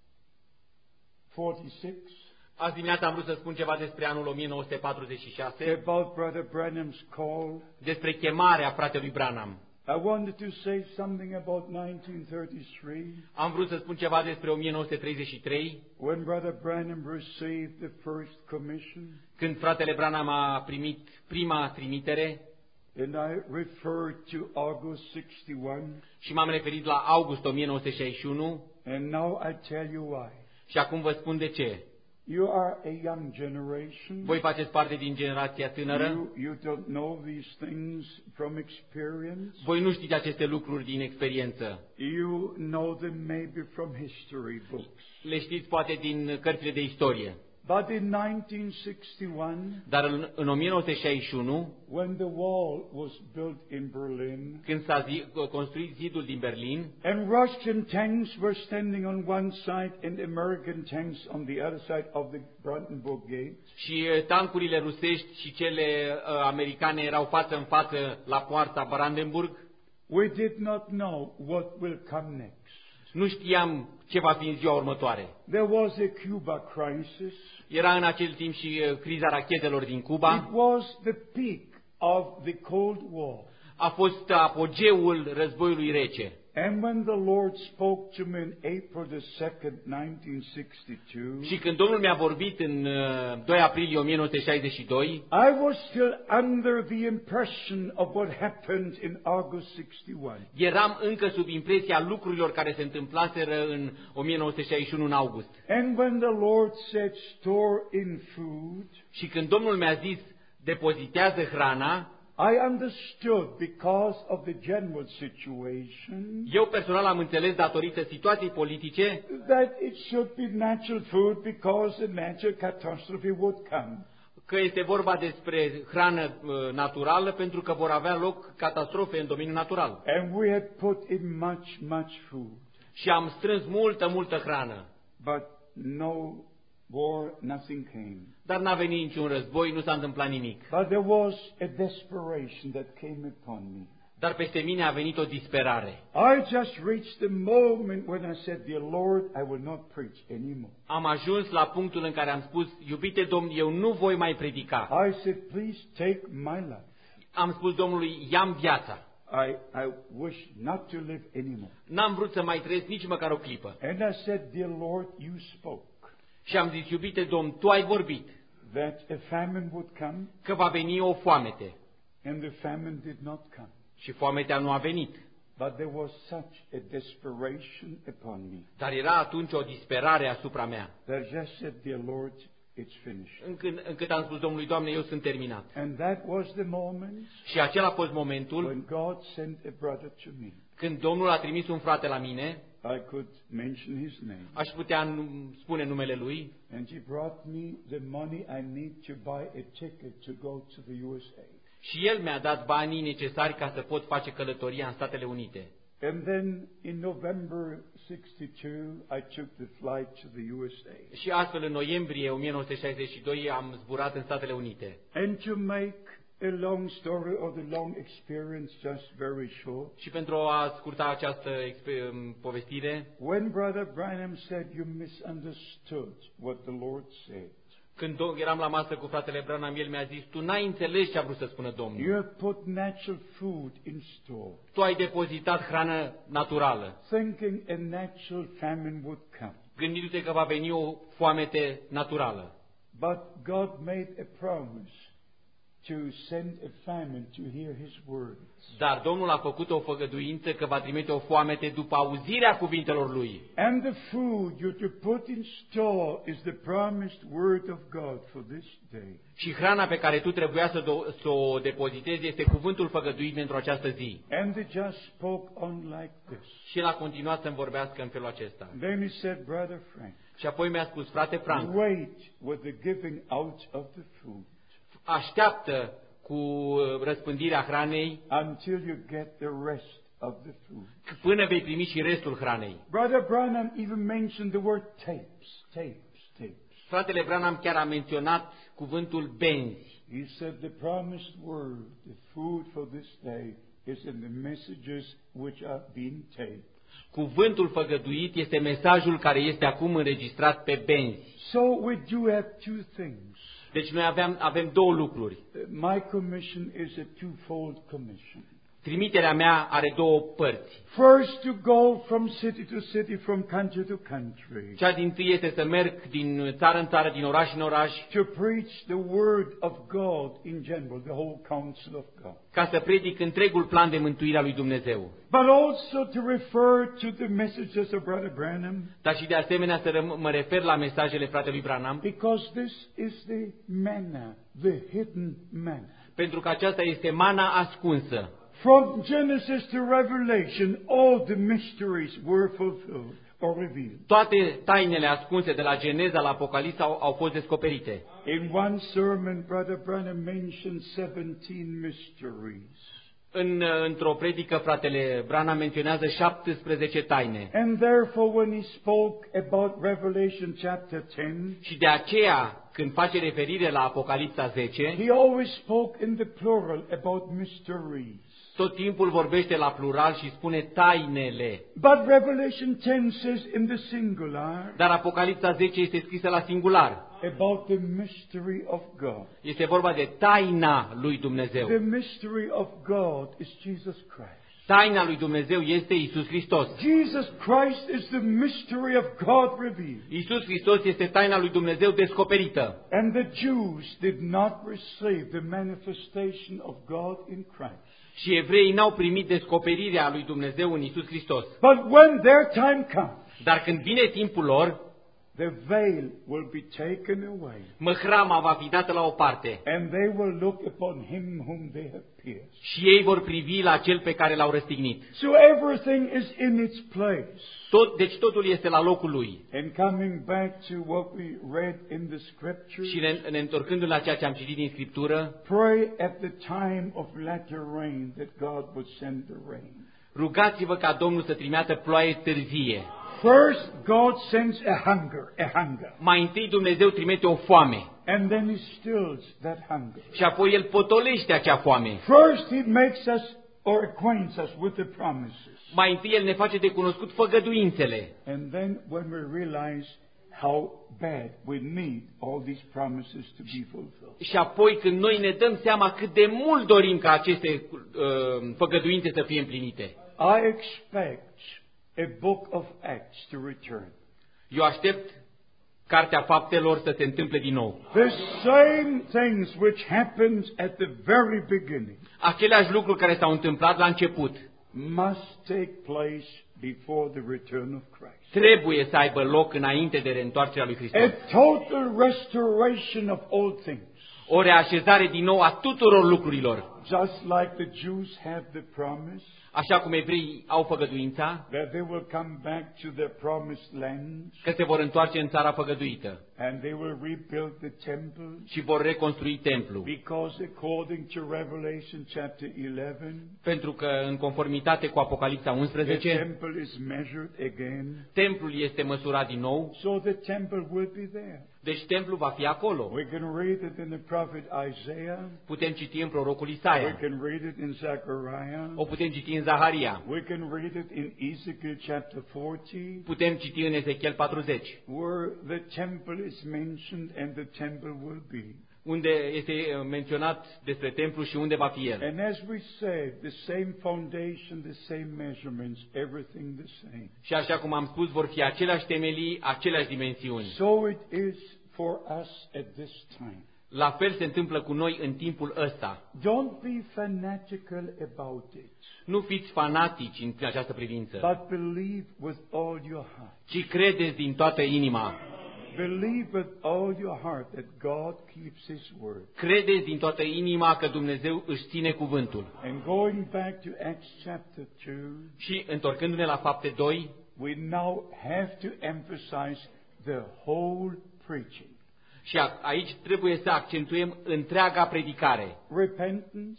S2: forty-six,
S3: Azi dimineața am vrut să spun ceva despre anul o mie nouă sute patruzeci și șase,
S2: about Brother Branham's call.
S3: despre chemarea fratelui Branham.
S2: I wanted to say something about nineteen thirty-three,
S3: Am vrut să spun ceva despre o mie nouă sute treizeci și trei,
S2: when Brother Branham received the first commission,
S3: când fratele Branham a primit prima trimitere,
S2: and I referred to August sixty-one,
S3: și m-am referit la august o mie nouă sute șaizeci și unu,
S2: and now I tell you why.
S3: și acum vă spun de ce.
S2: You are a young generation.
S3: Voi faceți parte din generația tânără,
S2: You, you don't know these things from experience.
S3: voi nu știți aceste lucruri din experiență.
S2: You know them maybe from history books.
S3: Le știți poate din cărțile de istorie.
S2: But in nineteen sixty-one,
S3: Dar în, în o mie nouă sute șaizeci și unu,
S2: when the wall was built in Berlin,
S3: când s-a zi, construit zidul din Berlin,
S2: and Russian tanks were standing on one side and American tanks on the other side of the Brandenburg Gate,
S3: și uh, tancurile rusești și cele uh, americane erau față în față la poarta Brandenburg,
S2: we did not know what will come next.
S3: nu știam ce va fi în ziua următoare.
S2: There was a Cuba crisis.
S3: Era în acel timp și uh, criza rachetelor din Cuba.
S2: It was the peak of the Cold War.
S3: A fost apogeul războiului rece.
S2: And when the Lord spoke to me in April the second, nineteen sixty-two,
S3: Și când Domnul mi-a vorbit în uh, doi aprilie o mie nouă sute șaizeci și doi,
S2: I was still under the impression of what happened in August sixty-one.
S3: eram încă sub impresia lucrurilor care se întâmplaseră în o mie nouă sute șaizeci și unu în august.
S2: And when the Lord said, store in food,
S3: Și când Domnul mi-a zis, depozitează hrana,
S2: I understood because of the general situation
S3: eu personal am înțeles datorită situației politice
S2: that it should be natural food because a natural catastrophe would come.
S3: că este vorba despre hrană uh, naturală pentru că vor avea loc catastrofe în domeniul natural.
S2: And we had put in much, much food.
S3: Și am strâns multă, multă hrană.
S2: But no war, nothing came.
S3: Dar n-a venit niciun război, nu s-a întâmplat nimic.
S2: But there was a desperation that came upon me.
S3: Dar peste mine a venit o disperare.
S2: I just reached the moment when I said, Dear Lord, I will not preach anymore.
S3: Am ajuns la punctul în care am spus, iubite Domn, eu nu voi mai predica.
S2: I said, please take my life.
S3: Am spus Domnului, ia-mi viața.
S2: I, I wish not to live anymore.
S3: N-am vrut să mai trăiesc nici măcar o clipă.
S2: And I said, Dear Lord, you spoke
S3: Și am zis, iubite Domn, Tu ai vorbit
S2: that a famine would come,
S3: că va veni o foamete.
S2: and the famine did not come.
S3: Și foametea nu a venit.
S2: But there was such a desperation upon me
S3: Dar era atunci o disperare asupra mea.
S2: that I just said, Dear Lord, it's finished.
S3: Încât, încât am spus Domnului, Doamne, eu sunt terminat.
S2: And that was the moment
S3: Și acela a fost momentul
S2: when God sent a brother to me.
S3: când Domnul a trimis un frate la mine,
S2: I could mention his name.
S3: aș putea nu- spune numele lui,
S2: And he brought me the money I need to buy a ticket to go to the U S A.
S3: și el mi-a dat banii necesari ca să pot face călătoria în Statele Unite.
S2: And then in November sixty-two, I took the flight to the U S A.
S3: Și astfel, în noiembrie o mie nouă sute șaizeci și doi, am zburat în Statele Unite.
S2: And to make a long story or the long experience just very short,
S3: Și pentru a scurta această exp- povestire,
S2: when Brother Branham said, you misunderstood what the Lord said,
S3: Când eram la masă cu fratele Branham, el mi-a zis, tu n-ai înțeles ce a vrut să spună Domnul.
S2: You have put natural food in store,
S3: Tu ai depozitat hrană naturală,
S2: thinking a natural famine would come.
S3: gândindu-te că va veni o foamete naturală.
S2: But God made a promise to send a famine to hear His words.
S3: Dar Domnul a făcut o făgăduință că va trimite o foamete după auzirea cuvintelor Lui.
S2: And the food you're to put in store is the promised word of God for this day.
S3: Și hrana pe care tu trebuia să, do- să o depozitezi este cuvântul făgăduit pentru această zi.
S2: And they just spoke on like this.
S3: Și el a continuat să-mi vorbească în felul acesta.
S2: Then he said, Brother Frank,
S3: Și apoi mi-a spus, frate Frank,
S2: wait with the giving out of the food
S3: așteaptă cu răspândirea hranei
S2: until you get the rest of the food.
S3: până vei primi și restul hranei.
S2: Brother Branham even mentioned the word tapes, tapes, tapes.
S3: Fratele Branham chiar a menționat cuvântul benzi.
S2: He said the promised word, the food for this day, is in the messages which are being taped.
S3: Cuvântul făgăduit este mesajul care este acum înregistrat pe benzi.
S2: So we do have two things.
S3: Deci noi aveam, avem două lucruri.
S2: My commission is a twofold commission.
S3: Trimiterea mea are două părți.
S2: First, to go from city to city, from country to country,
S3: Cea dintâi este să merg din țară în țară, din oraș în oraș,
S2: to preach the word of God in general, the whole counsel of God.
S3: ca să predic întregul plan de mântuire a lui Dumnezeu.
S2: But also to refer to the messages of Brother Branham,
S3: Dar și de asemenea să răm- mă refer la mesajele fratelui Branham,
S2: because this is the manna, the hidden manna.
S3: pentru că aceasta este mana ascunsă.
S2: From Genesis to Revelation, all the mysteries were fulfilled or revealed.
S3: Toate tainele ascunse de la Geneza la Apocalipsa au, au fost descoperite.
S2: In one sermon, Brother Branham mentioned seventeen mysteries.
S3: În, într-o predică, fratele Branham menționează șaptesprezece taine.
S2: And therefore, when he spoke about Revelation chapter ten,
S3: Și de aceea, când face referire la Apocalipsa zece,
S2: he always spoke in the plural about mysteries.
S3: tot timpul vorbește la plural și spune tainele.
S2: But Revelation ten says in the singular
S3: Dar Apocalipsa zece este scrisă la singular.
S2: about the mystery of God.
S3: Este vorba de taina lui Dumnezeu.
S2: The mystery of God is Jesus Christ.
S3: Taina lui Dumnezeu este Isus Hristos.
S2: Jesus Christ is the mystery of God revealed.
S3: Isus Hristos este taina lui Dumnezeu descoperită.
S2: And the Jews did not receive the manifestation of God in Christ.
S3: Și evreii n-au primit descoperirea lui Dumnezeu în Isus Hristos.
S2: But when their time comes,
S3: Dar când vine timpul lor,
S2: the veil will be taken away,
S3: măhrama va fi dată la o parte
S2: and they will look upon him whom they have pierced.
S3: și ei vor privi la cel pe care l-au răstignit.
S2: So everything is in its place.
S3: Tot, deci totul este la locul lui.
S2: And coming back to what we read in the scripture,
S3: Și ne, ne întorcându-ne la ceea ce am citit din Scriptură,
S2: pray at the time of latter rain that God would send the rain.
S3: rugați-vă ca Domnul să trimeată ploaie târzie.
S2: First, God sends a hunger, a hunger,
S3: Mai întâi Dumnezeu trimite o foame
S2: and then He stills that hunger.
S3: și apoi El potolește acea foame.
S2: First, He makes us or acquaints us with the promises.
S3: Mai întâi El ne face de cunoscut făgăduințele.
S2: And then when we realize how bad we need all these promises to be fulfilled.
S3: Și apoi când noi ne dăm seama cât de mult dorim ca aceste uh, făgăduințe să fie împlinite.
S2: I expect a book of Acts to return.
S3: Eu aștept Cartea Faptelor să se întâmple din nou.
S2: The same things which happened at the very beginning
S3: Aceleași lucruri care s-au întâmplat la început
S2: must take place before the return of Christ.
S3: trebuie să aibă loc înainte de reîntoarcerea lui Hristos.
S2: A total restoration of all things.
S3: O reașezare din nou a tuturor lucrurilor.
S2: Just like the Jews have the promise
S3: Așa cum evreii au făgăduința
S2: that they will come back to their promised land
S3: că se vor întoarce în țara făgăduită
S2: and they will rebuild the temple,
S3: și vor reconstrui templul.
S2: because according to Revelation chapter eleven,
S3: Pentru că în conformitate cu Apocalipsa
S2: the
S3: unsprezece,
S2: temple is measured again,
S3: templul este măsurat din nou,
S2: so the temple will be there.
S3: deci templul va fi acolo.
S2: We can read it in the prophet Isaiah,
S3: Putem citi în prorocul
S2: we
S3: Isaia,
S2: can read it in Zechariah,
S3: o putem citi în Zaharia.
S2: We can read it in Ezekiel chapter forty,
S3: Putem citi în Ezechiel patruzeci,
S2: where the temple is mentioned and the temple will be.
S3: unde este menționat despre templu și unde va fi el.
S2: And as we said, the same foundation, the same measurements, everything the same.
S3: Și așa cum am spus, vor fi aceleași temelii, aceleași dimensiuni.
S2: So it is for us at this time.
S3: La fel se întâmplă cu noi în timpul ăsta.
S2: Don't be fanatical about it,
S3: Nu fiți fanatici în această privință,
S2: but believe with all your heart.
S3: ci credeți din toată inima.
S2: Believe with all your heart that God keeps His word.
S3: Credeți din toată inima că Dumnezeu își ține cuvântul.
S2: And going back to Acts chapter two,
S3: Și întorcându-ne la Fapte doi,
S2: we now have to emphasize the whole preaching.
S3: și a- aici trebuie să accentuăm întreaga predicare.
S2: Repentance,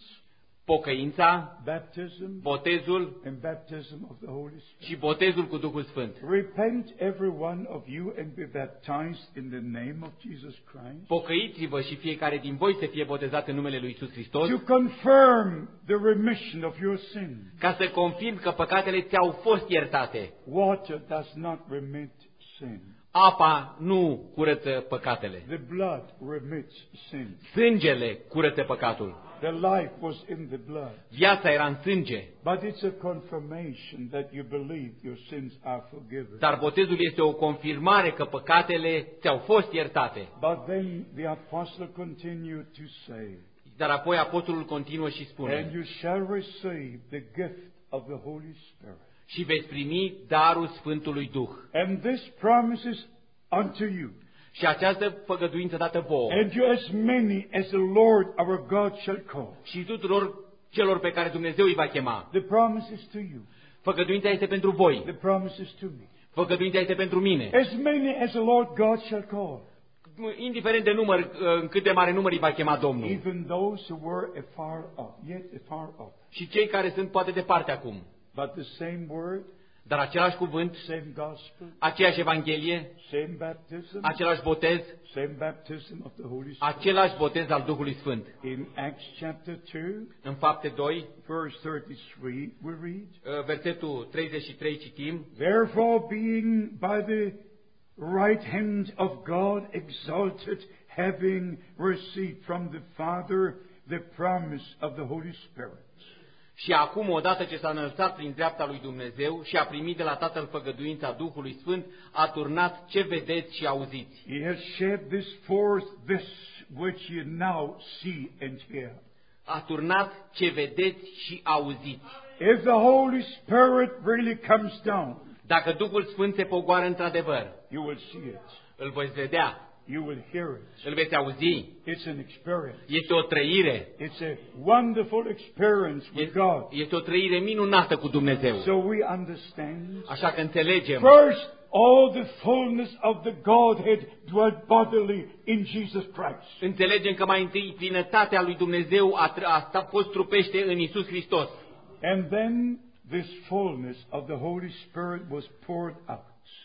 S3: Pocăința,
S2: baptism,
S3: botezul
S2: and baptism of the Holy Spirit.
S3: și botezul cu Duhul Sfânt.
S2: Repent, every one of you, and be baptized in the name of Jesus Christ,
S3: Pocăiți-vă și fiecare din voi să fie botezat în numele lui Iisus Hristos,
S2: to confirm the remission of your sin.
S3: ca să confirm că păcatele ți-au fost iertate.
S2: Water does not remit sin.
S3: Apa nu curăță păcatele.
S2: The blood remits sin.
S3: Sângele curăță păcatul.
S2: The life was in the blood.
S3: Viața era în sânge,
S2: But it's a confirmation that you believe your sins are forgiven.
S3: dar botezul este o confirmare că păcatele ți-au fost iertate.
S2: But then the apostle continued to say,
S3: Dar apoi apostolul continuă și
S2: and
S3: spune:
S2: you shall receive the gift of the Holy Spirit.
S3: și veți primi darul Sfântului Duh.
S2: And this promises unto you,
S3: Și această făgăduință dată vouă
S2: and you as many as the Lord our God shall call.
S3: și tuturor celor pe care Dumnezeu îi va chema.
S2: The promise is to you.
S3: Făgăduința este pentru voi.
S2: The promise is to me.
S3: Făgăduința este pentru mine.
S2: As many as the Lord God shall call.
S3: Indiferent de număr, în cât de mare număr îi va chema Domnul.
S2: Even those who were afar off, yet afar off.
S3: Și cei care sunt poate departe acum.
S2: But the same word,
S3: Dar același cuvânt,
S2: same gospel,
S3: aceeași Evanghelie,
S2: same baptism,
S3: același botez,
S2: same baptism of the Holy Spirit.
S3: același botez al Duhului Sfânt.
S2: In Acts chapter two,
S3: În Fapte doi,
S2: verse thirty-three, we read,
S3: versetul treizeci și trei citim:
S2: therefore being by the right hand of God exalted, having received from the Father the promise of the Holy Spirit.
S3: și acum, odată ce s-a înălțat prin dreapta lui Dumnezeu și a primit de la Tatăl făgăduința Duhului Sfânt, a turnat ce vedeți și auziți.
S2: He has shed this forth, this which you now see and hear.
S3: A turnat ce vedeți și auziți.
S2: If the Holy Spirit really comes down,
S3: Dacă Duhul Sfânt se pogoară într-adevăr,
S2: you will see it.
S3: îl veți vedea,
S2: You will hear it.
S3: îl veți auzi.
S2: It's an experience.
S3: Este o trăire.
S2: It's a wonderful experience with
S3: Este,
S2: God.
S3: este o trăire minunată cu Dumnezeu.
S2: So we understand.
S3: Așa că înțelegem.
S2: First, all the fullness of the Godhead dwelt bodily in Jesus Christ.
S3: Înțelegem că mai întâi plinătatea lui Dumnezeu a, tr- a stat fost trupește în Isus Hristos.
S2: And then this fullness of the Holy Spirit was poured out.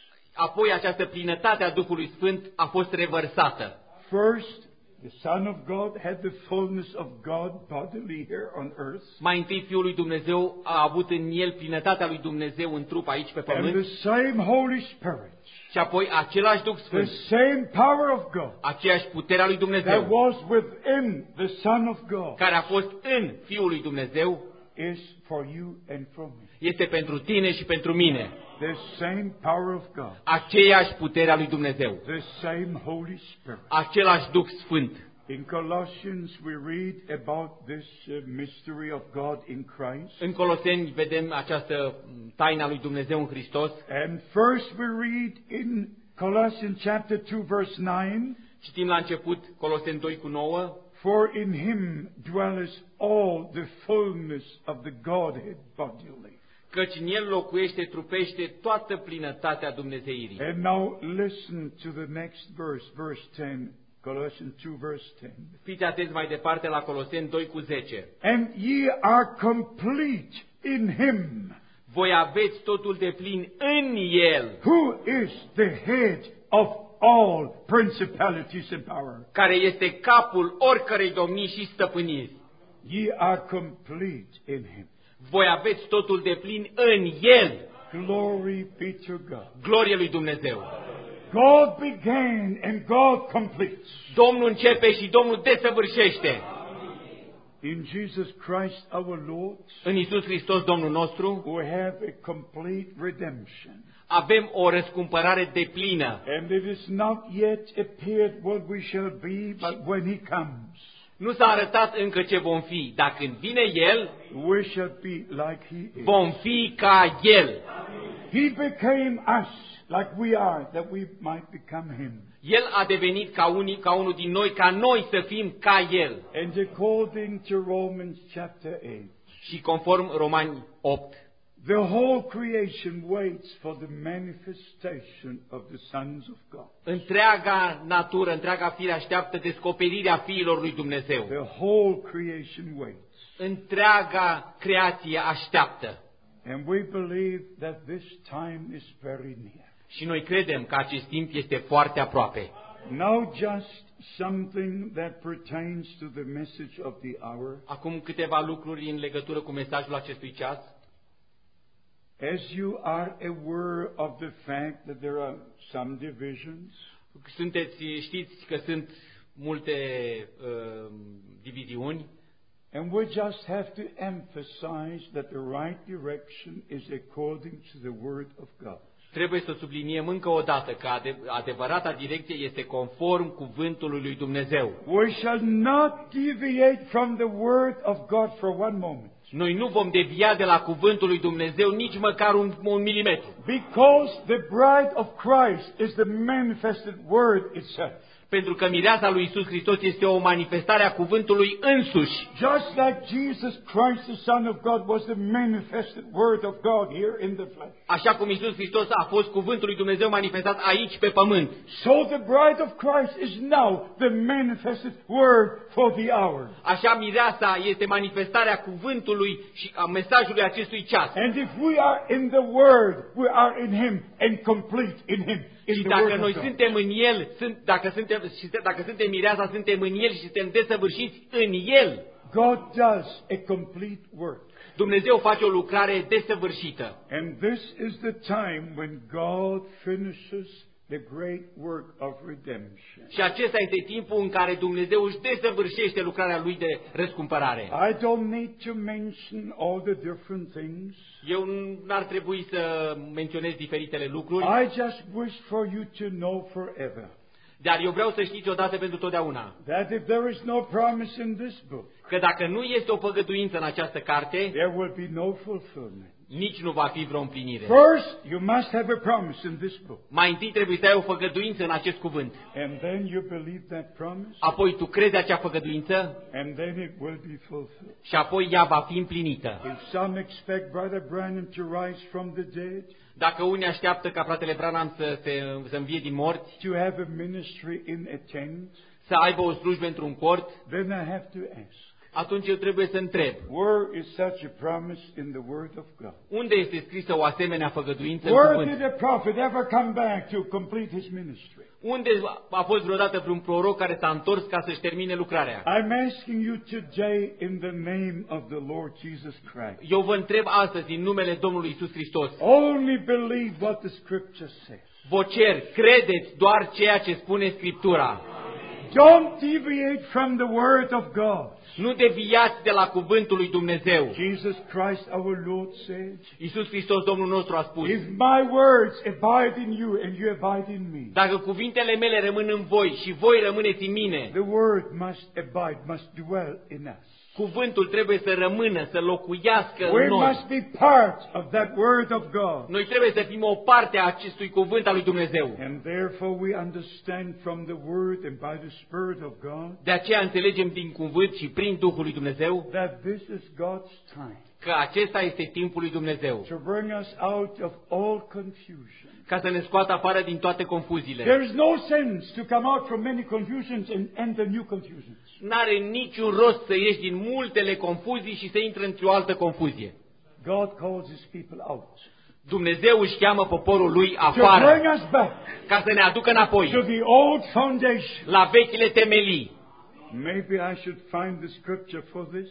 S3: Apoi această plinătate a Duhului Sfânt a fost revărsată.
S2: First, the Son of God had the fullness of God bodily here on earth.
S3: Mai întâi Fiul lui Dumnezeu a avut în el plinătatea lui Dumnezeu în trup aici pe
S2: And
S3: pământ.
S2: the same Holy Spirit,
S3: Și apoi același Duh
S2: the
S3: Sfânt,
S2: same power of God
S3: aceeași puterea lui
S2: that
S3: Dumnezeu,
S2: was within the Son of God
S3: care a fost în Fiul lui Dumnezeu,
S2: is for you and for me.
S3: este pentru tine și pentru mine.
S2: The same power of God,
S3: Aceeași putere a lui Dumnezeu,
S2: the same Holy Spirit.
S3: același Duh Sfânt.
S2: In Colossians we read about this uh, mystery of God in Christ.
S3: În Coloseni vedem această taina lui Dumnezeu în Hristos.
S2: And first we read in Colossians chapter two verse nine,
S3: Citim la început Coloseni doi cu nouă.
S2: for in him dwelleth all the fullness of the Godhead bodily.
S3: Căci în el locuiește, trupește toată plinătatea Dumnezeirii.
S2: And now listen to the next verse, verse ten, Colossians two verse ten.
S3: Fiți atenți mai departe la Coloseni doi cu zece.
S2: And ye are complete in him,
S3: Voi aveți totul de plin în el,
S2: who is the head of all principalities and power.
S3: care este capul oricărei domnii și stăpâniri.
S2: Ye are complete in him.
S3: Voi aveți totul de plin în El.
S2: Glory be to God.
S3: Glorie lui Dumnezeu.
S2: God began and God completes.
S3: Domnul începe și Domnul desăvârșește.
S2: In Jesus Christ our Lord,
S3: În Iisus Hristos, Domnul nostru,
S2: we have a complete redemption.
S3: avem o răscumpărare deplină.
S2: And it is not yet appeared what we shall be, but when He comes,
S3: Nu s-a arătat încă ce vom fi, dar când vine El,
S2: we shall be like He is.
S3: vom fi ca El.
S2: He became us like we are, that we might become Him.
S3: El a devenit ca, unii, ca unul din noi, ca noi să fim ca El.
S2: And according to Romans chapter eight,
S3: Și conform Romani opt,
S2: the whole creation waits for the manifestation of the sons of God.
S3: întreaga natură, întreaga fire așteaptă descoperirea fiilor lui Dumnezeu.
S2: The whole creation waits.
S3: Întreaga creație așteaptă.
S2: And we believe that this time is very near.
S3: Și noi credem că acest timp este foarte aproape.
S2: Now just something that pertains to the message of the hour.
S3: Acum câteva lucruri în legătură cu mesajul acestui ceas.
S2: As you are aware of the fact that there are some divisions,
S3: Sunteți, știți că sunt multe uh, diviziuni
S2: and we just have to emphasize that the right direction is according to the Word of God.
S3: Trebuie să subliniem încă o dată că ade- adevărata direcție este conform cuvântului lui Dumnezeu.
S2: We shall not deviate from the Word of God for one moment,
S3: Noi nu vom devia de la cuvântul lui Dumnezeu nici măcar un, un milimetru.
S2: because the bride of Christ is the manifested Word itself.
S3: Pentru că mireasa lui Iisus Hristos este o manifestare a cuvântului însuși.
S2: Just like Jesus Christ, the Son of God, was the manifested Word of God here in the flesh.
S3: Așa cum Iisus Hristos a fost cuvântul lui Dumnezeu manifestat aici pe pământ.
S2: So the bride of Christ is now the manifested Word for the hour.
S3: Așa mireasa este manifestarea cuvântului și a mesajului acestui ceas.
S2: And if we are in the Word, we are in Him and complete in Him. In
S3: Și
S2: the
S3: dacă
S2: Word
S3: noi
S2: of God.
S3: suntem în El, sunt, dacă, suntem, și dacă suntem mireasa, suntem în El și suntem desăvârșiți în El.
S2: God does a complete work.
S3: Dumnezeu face o lucrare desăvârșită.
S2: And this is the time when God finishes the great work of redemption.
S3: Și acesta este timpul în care Dumnezeu își desăvârșește lucrarea Lui de răscumpărare.
S2: I don't need to mention all the different things.
S3: Eu n-ar trebui să menționez diferitele lucruri,
S2: I just wish for you to know forever
S3: dar eu vreau să știți odată pentru totdeauna
S2: that if there is no promise in this book,
S3: că dacă nu este o păgăduință în această carte,
S2: there will be no fulfillment.
S3: nici nu va fi vreo împlinire.
S2: First, you must have a promise in this book.
S3: Mai întâi trebuie să ai o făgăduință în acest cuvânt.
S2: And then you believe that promise,
S3: Apoi tu crezi acea făgăduință
S2: and then it will be fulfilled.
S3: și apoi ea va fi împlinită.
S2: If some expect Brother Branham to rise from the dead,
S3: Dacă unii așteaptă ca fratele Branham să, se, să învie din morți,
S2: to have a ministry in a tent,
S3: să aibă o slujbă într-un cort,
S2: then I have to ask,
S3: atunci eu trebuie să întreb,
S2: where is such a promise in the Word of God?
S3: unde este scrisă o asemenea făgăduință în
S2: Where
S3: cuvânt?
S2: did a prophet ever come back to complete his ministry?
S3: Unde a fost vreodată vreun proroc care s-a întors ca să-și termine lucrarea?
S2: I'm asking you today in the name of the Lord Jesus Christ.
S3: Eu vă întreb astăzi în numele Domnului Isus Hristos.
S2: Only believe what the Scripture says.
S3: Vă cer, credeți doar ceea ce spune Scriptura.
S2: Don't deviate from the Word of God.
S3: Nu deviați de la cuvântul lui Dumnezeu.
S2: Jesus Christ our Lord said,
S3: Isus Hristos, Domnul nostru, a spus,
S2: if my words abide in you and you abide in me,
S3: dacă cuvintele mele rămân în voi și voi rămâneți în mine,
S2: the Word must abide, must dwell in us.
S3: cuvântul trebuie să rămână, să locuiască
S2: We
S3: în noi.
S2: must be part of that Word of God.
S3: Noi trebuie să fim o parte a acestui cuvânt al lui Dumnezeu.
S2: And therefore we understand from the Word and by the Spirit of God
S3: De aceea înțelegem din cuvânt și prin Duhul lui Dumnezeu
S2: that this is God's time
S3: că acesta este timpul lui Dumnezeu,
S2: to bring us out of all confusion.
S3: ca să ne scoată afară din toate confuziile.
S2: There is no sense to come out from many confusions and enter new confusions.
S3: N-are niciun rost să ieși din multele confuzii și să intre într-o altă confuzie.
S2: God calls His people out
S3: Dumnezeu își cheamă poporul lui
S2: to
S3: afară
S2: bring us back
S3: ca să ne aducă înapoi
S2: to the old foundation.
S3: la vechile temelii.
S2: Maybe I should find the scripture for this.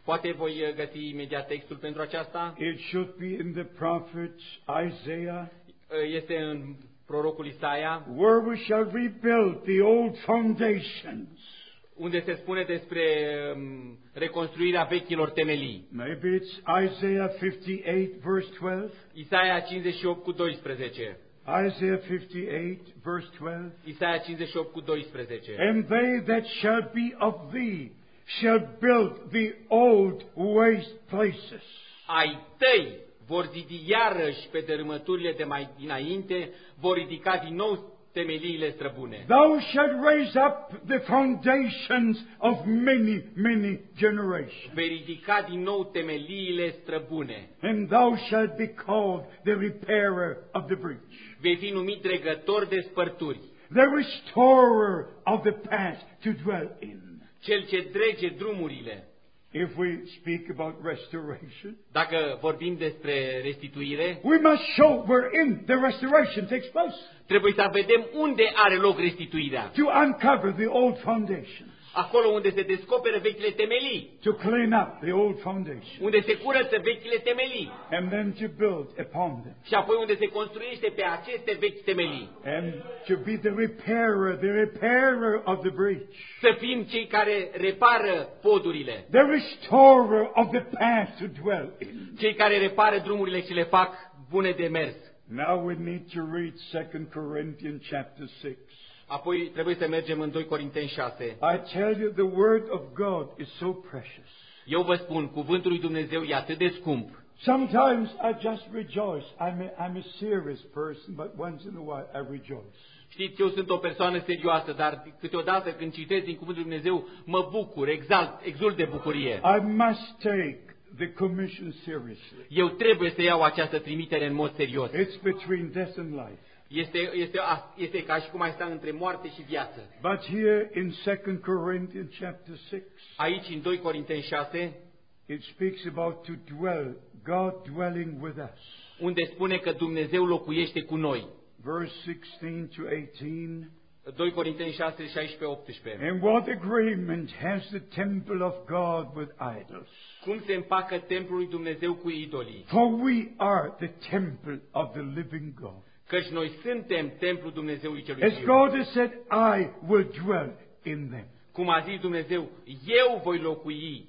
S3: Poate voi găsi imediat textul pentru aceasta.
S2: It should be in the prophet Isaiah,
S3: Este în prorocul Isaia,
S2: where we shall rebuild the old foundations.
S3: unde se spune despre um, reconstruirea vechilor temelii.
S2: Maybe it's Isaiah fifty-eight, verse twelve.
S3: Isaia cincizeci și opt cu doisprezece.
S2: Isaiah fifty-eight, verse twelve.
S3: Isaia cincizeci și opt cu doisprezece.
S2: And they that shall be of thee shall build the old waste places.
S3: Ai tăi vor zidi iarăși pe dărâmăturile de mai dinainte, vor ridica din nou temeliile străbune.
S2: Thou shalt raise up the foundations of many, many generations.
S3: Vei ridica din nou temeliile străbune.
S2: And thou shalt be called the repairer of the breach,
S3: Vei fi numit dregător de spărturi,
S2: the restorer of the past to dwell in.
S3: cel ce drege drumurile.
S2: If we speak about restoration,
S3: Dacă vorbim despre restituire,
S2: we must show wherein the restoration takes place,
S3: trebuie să vedem unde are loc restituirea.
S2: to uncover the old foundations,
S3: Acolo unde se descoperă vechile temelii,
S2: to clean up the old foundations,
S3: unde se curăță vechile temelii
S2: and then to build upon them,
S3: și apoi unde se construiește pe aceste vechi temelii.
S2: and to be the repairer, the repairer of the breach,
S3: Să fim cei care repară podurile,
S2: the restorer of the past to dwell in.
S3: cei care repară drumurile și le fac bune de mers.
S2: Now we need to read Second Corinthians chapter six.
S3: Apoi trebuie să mergem în doi Corinteni șase.
S2: I tell you, the word of God is so precious.
S3: Eu vă spun, cuvântul lui Dumnezeu e atât de scump.
S2: Sometimes I just rejoice. I'm a, I'm a serious person, but once in a while I rejoice.
S3: Știți, eu sunt o persoană serioasă, dar câteodată când citesc din cuvântul lui Dumnezeu, mă bucur, exalt, exult de bucurie.
S2: I must take the commission seriously.
S3: Eu trebuie să iau această trimitere în mod serios.
S2: It's between death and life.
S3: Este, este, este ca și cum ai sta între moarte și viață.
S2: But here in Second Corinthians chapter six,
S3: Aici, în doi Corinteni șase,
S2: it speaks about to dwell, God dwelling with us.
S3: unde spune că Dumnezeu locuiește cu noi.
S2: Verse sixteen to eighteen.
S3: doi Corinteni șase, șaisprezece, optsprezece.
S2: And what agreement has the temple of God with idols?
S3: Cum se împacă templul lui Dumnezeu cu idolii?
S2: For we are the temple of the living God.
S3: Căci noi suntem templul Dumnezeului celui
S2: As
S3: viu.
S2: God has said, I will dwell in them.
S3: Cum a zis Dumnezeu, eu voi locui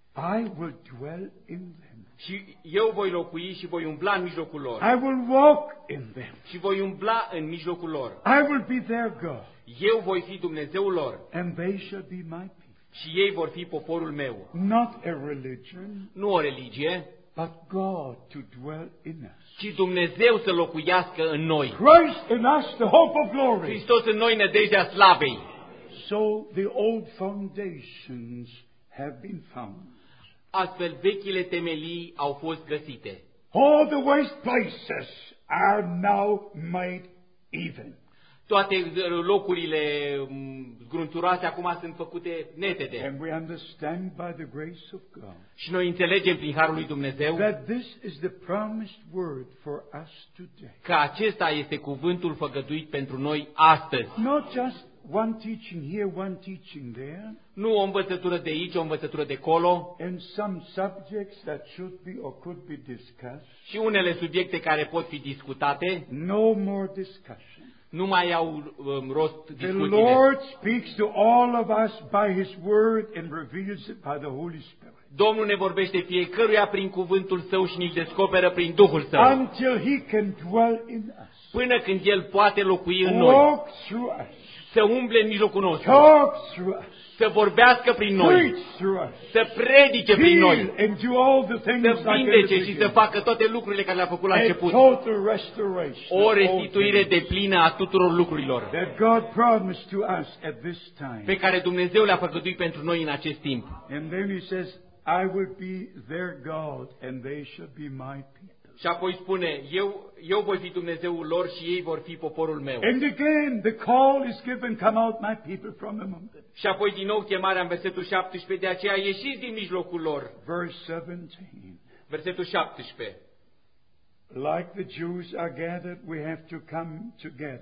S2: I will dwell in them.
S3: și eu voi locui și voi umbla în mijlocul lor.
S2: I will walk in them.
S3: Și voi umbla în mijlocul lor.
S2: I will be their God,
S3: Eu voi fi Dumnezeul lor
S2: and they shall be my people.
S3: și ei vor fi poporul meu.
S2: Not a religion,
S3: Nu o religie,
S2: but God to dwell in us.
S3: ci Dumnezeu să locuiască în noi.
S2: Christ in us, the hope of glory.
S3: Hristos în noi, nădejdea slavei.
S2: So the old foundations have been found.
S3: Astfel, vechile temelii au fost găsite.
S2: All the waste places are now made even.
S3: Toate locurile mm, grunturoase acum sunt făcute netede.
S2: And we understand by the grace of God
S3: Și noi înțelegem prin harul lui Dumnezeu
S2: that this is the promised word for us today.
S3: că acesta este cuvântul făgăduit pentru noi astăzi.
S2: Not just one teaching here, one teaching there,
S3: Nu o învățătură de aici, o învățătură de colo,
S2: and some subjects that should be or could be discussed.
S3: și unele subiecte care pot fi discutate,
S2: No more discussion.
S3: nu mai au um, rost
S2: The
S3: discuțiile.
S2: Lord speaks to all of us by His word and reveals it by the Holy Spirit.
S3: Domnul ne vorbește fiecăruia prin cuvântul Său și ne-l descoperă prin Duhul Său.
S2: Until He can dwell in us.
S3: Până când El poate locui în noi,
S2: Walk through us.
S3: să umble în mijlocul nostru,
S2: Talk through us.
S3: să vorbească prin noi,
S2: Preach through us.
S3: să predice prin noi,
S2: Heal and do all the things
S3: să
S2: like in the
S3: vindece și să
S2: beginning.
S3: facă toate lucrurile care le-a făcut la
S2: A
S3: început.
S2: total restoration.
S3: O
S2: of all
S3: restituire
S2: things
S3: de plină a tuturor lucrurilor
S2: that God promised to us at this
S3: pe
S2: time.
S3: care Dumnezeu le-a făgăduit pentru noi în acest timp.
S2: And then He says, I will be their God and they shall be my people.
S3: Și apoi spune, eu, eu voi fi Dumnezeul lor și ei vor fi poporul meu.
S2: And again, the call is given, come out my people from among them.
S3: Și apoi din nou chemarea în versetul șaptesprezece, de aceea ieșiți din mijlocul lor.
S2: Verse seventeen.
S3: Versetul șaptesprezece.
S2: Like the Jews are gathered, we have to come together.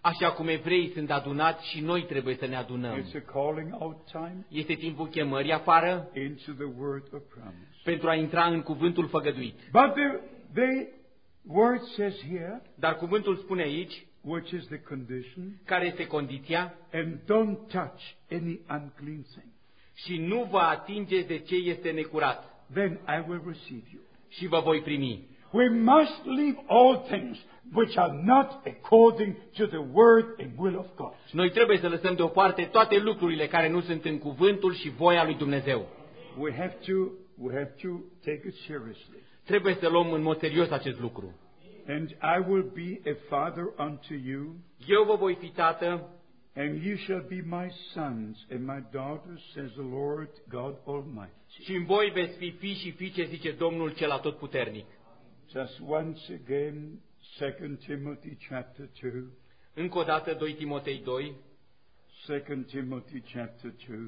S3: Așa cum evreii sunt adunați și noi trebuie să ne adunăm.
S2: It's a calling out time
S3: Este timpul chemării afară
S2: into the word of promise.
S3: pentru a intra în cuvântul făgăduit.
S2: But the, the word says here,
S3: Dar cuvântul spune aici,
S2: which is the condition,
S3: care este condiția,
S2: and don't touch any unclean thing.
S3: și nu vă atingeți de ce este necurat,
S2: Then I will receive you.
S3: și vă voi primi.
S2: We must leave all things which are not according to the word and will of God.
S3: Noi trebuie să lăsăm deoparte toate lucrurile care nu sunt în cuvântul și voia lui Dumnezeu.
S2: We have to, we have to take it seriously.
S3: Trebuie să luăm în mod serios acest lucru.
S2: And I will be a father unto you,
S3: Eu vă voi fi tată
S2: and you shall be my sons and my daughters, says the Lord God Almighty.
S3: și în voi veți fi fi și fiice, zice Domnul cel atotputernic.
S2: Just once again, Second Timothy chapter two.
S3: Încă o dată, doi Timotei doi,
S2: Second Timothy chapter two,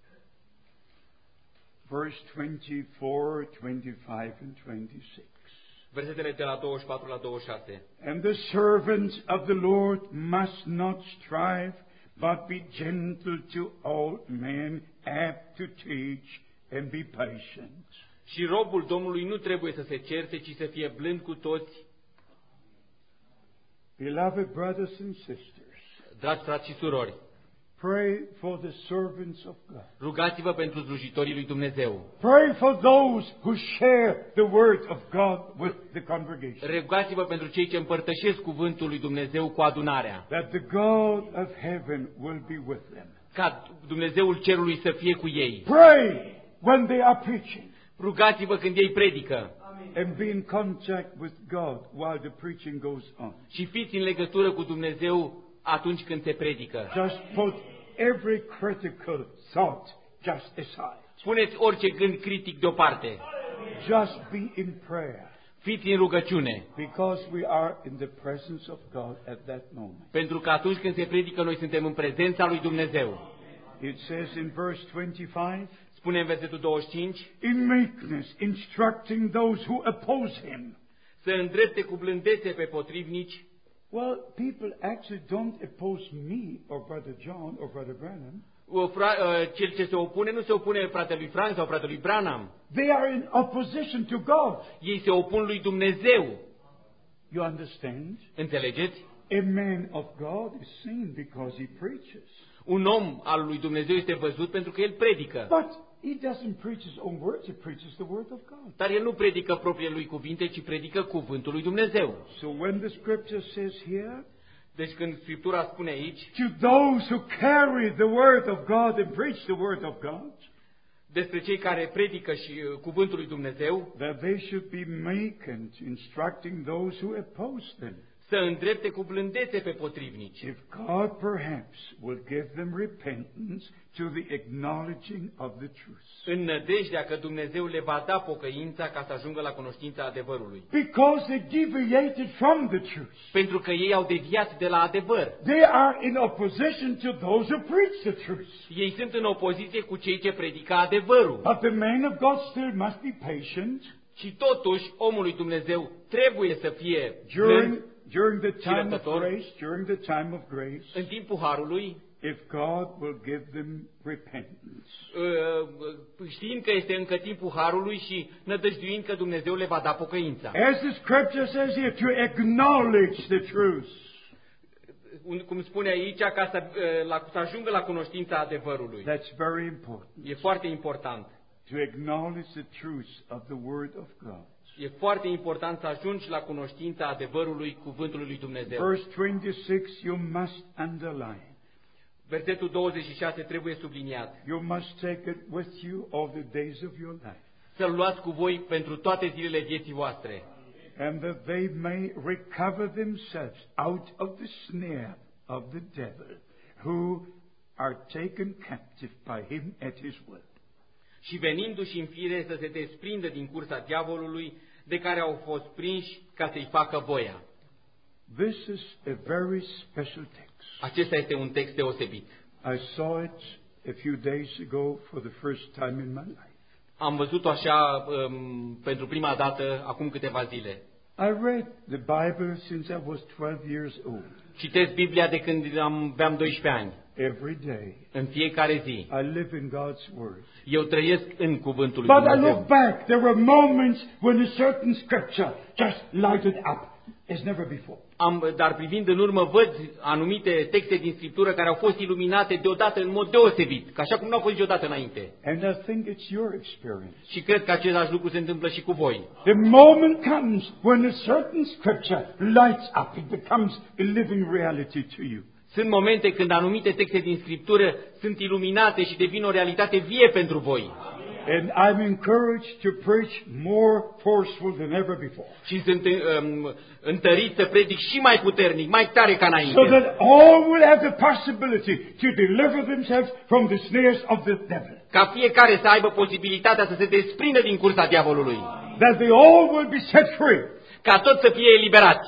S2: verse twenty-four, twenty-five, and twenty-six.
S3: versetele de la douăzeci și patru la douăzeci și șase.
S2: And the servants of the Lord must not strive, but be gentle to all men, apt to teach, and be patient.
S3: Și robul Domnului nu trebuie să se certe, ci să fie blând cu toți.
S2: Beloved brothers and sisters,
S3: Dragi frați și surori,
S2: pray for the servants of God.
S3: rugați-vă pentru slujitorii lui Dumnezeu.
S2: Pray for those who share the word of God with the congregation.
S3: Rugați-vă pentru cei ce împărtășesc cuvântul lui Dumnezeu cu adunarea.
S2: That the God of heaven will be with them.
S3: Ca Dumnezeul cerului să fie cu ei.
S2: Pray when they are preaching.
S3: Rugați-vă când ei predică.
S2: And be in contact with God while the preaching goes on.
S3: Și fiți în legătură cu Dumnezeu atunci când se predică.
S2: Just put every critical thought just aside.
S3: Puneți orice gând critic deoparte.
S2: Just be in prayer.
S3: Fiți în rugăciune.
S2: Because we are in the presence of God at that moment.
S3: Pentru că atunci când se predică, noi suntem în prezența lui Dumnezeu.
S2: It says in verse twenty-five,
S3: Spune în versetul douăzeci și cinci,
S2: in meekness, instructing those who oppose him.
S3: să îndrepte cu blândețe pe potrivnici.
S2: Well, people actually don't oppose me or Brother John or Brother Branham.
S3: O, fra, uh, cel ce se opune nu se opune fratelui Frank sau fratelui Branham.
S2: They are in opposition to God.
S3: Ei se opun lui Dumnezeu.
S2: You understand?
S3: Înțelegeți?
S2: A man of God is seen because he preaches.
S3: Un om al lui Dumnezeu este văzut pentru că el predică.
S2: But he doesn't preach his own words, he preaches the word of God.
S3: Dar el nu predică propriile lui cuvinte, ci predică cuvântul lui Dumnezeu.
S2: So when the scripture says here,
S3: Deci când Scriptura spune aici,
S2: to those who carry the word of God and preach the word of God,
S3: despre cei care predică și uh, cuvântul lui Dumnezeu,
S2: that they should be meek and instructing those who oppose them.
S3: să îndrepte cu blândețe pe potrivnici.
S2: If God perhaps will give them repentance to the acknowledging of the truth.
S3: În nădejdea că Dumnezeu le va da pocăința ca să ajungă la cunoștința adevărului.
S2: Because they deviated from the truth.
S3: Pentru că ei au deviat de la adevăr.
S2: They are in opposition to those who preach the truth.
S3: Ei sunt în opoziție cu cei ce predică adevărul.
S2: But the man of God still must be patient.
S3: Și totuși, omul lui Dumnezeu trebuie să fie
S2: During,
S3: blând
S2: during the time of
S3: răbdător.
S2: grace, during the time of grace,
S3: în timpul harului,
S2: if God will give them repentance.
S3: uh, știind că este încă timpul harului și nădăjduind că Dumnezeu le va da pocăința.
S2: As the scripture says here, to acknowledge the truth.
S3: Un- Cum spune aici, ca să, uh, la, să ajungă la cunoștința adevărului.
S2: That's very important.
S3: E foarte important.
S2: To acknowledge the truth of the Word of God.
S3: E foarte important să ajungi la cunoștința adevărului cuvântului lui Dumnezeu.
S2: Verse twenty-six, you must underline.
S3: Versetul douăzeci și șase trebuie subliniat.
S2: You must take it with you all the days of your life.
S3: Să-l luați cu voi pentru toate zilele vieții voastre.
S2: And that they may recover themselves out of the snare of the devil, who are taken captive by him at his will.
S3: Și venindu-și în fire să se desprindă din cursa diavolului, de care au fost prinși ca să-i facă voia.
S2: This is a very special text.
S3: Acesta este un text deosebit.
S2: I saw it a few days ago for the first time in my life.
S3: Am văzut-o așa um, pentru prima dată acum câteva zile.
S2: I read the Bible since I was twelve years old.
S3: Citesc Biblia de când am, aveam doisprezece ani.
S2: Every day.
S3: În fiecare zi.
S2: I live in God's Word.
S3: Eu trăiesc în cuvântul lui
S2: But I
S3: Dumnezeu.
S2: look back, there were moments when a certain scripture just lighted up as never before.
S3: Am, dar privind în urmă văd anumite texte din Scriptură care au fost iluminate deodată în mod deosebit, ca așa cum nu au fost niciodată înainte.
S2: And I think it's your experience.
S3: Și cred că același lucru se întâmplă și cu voi.
S2: The moment comes when a certain scripture lights up. It becomes a living reality to you.
S3: Sunt momente când anumite texte din Scriptură sunt iluminate și devin o realitate vie pentru voi.
S2: And I'm encouraged to preach more forceful than ever before.
S3: Și sunt um, întărit să predic și mai puternic, mai tare ca înainte.
S2: So that all will have the possibility to deliver themselves from the snares of the devil.
S3: Ca fiecare să aibă posibilitatea să se desprindă din cursa diavolului.
S2: That they all will be set free.
S3: Ca toți să fie eliberați.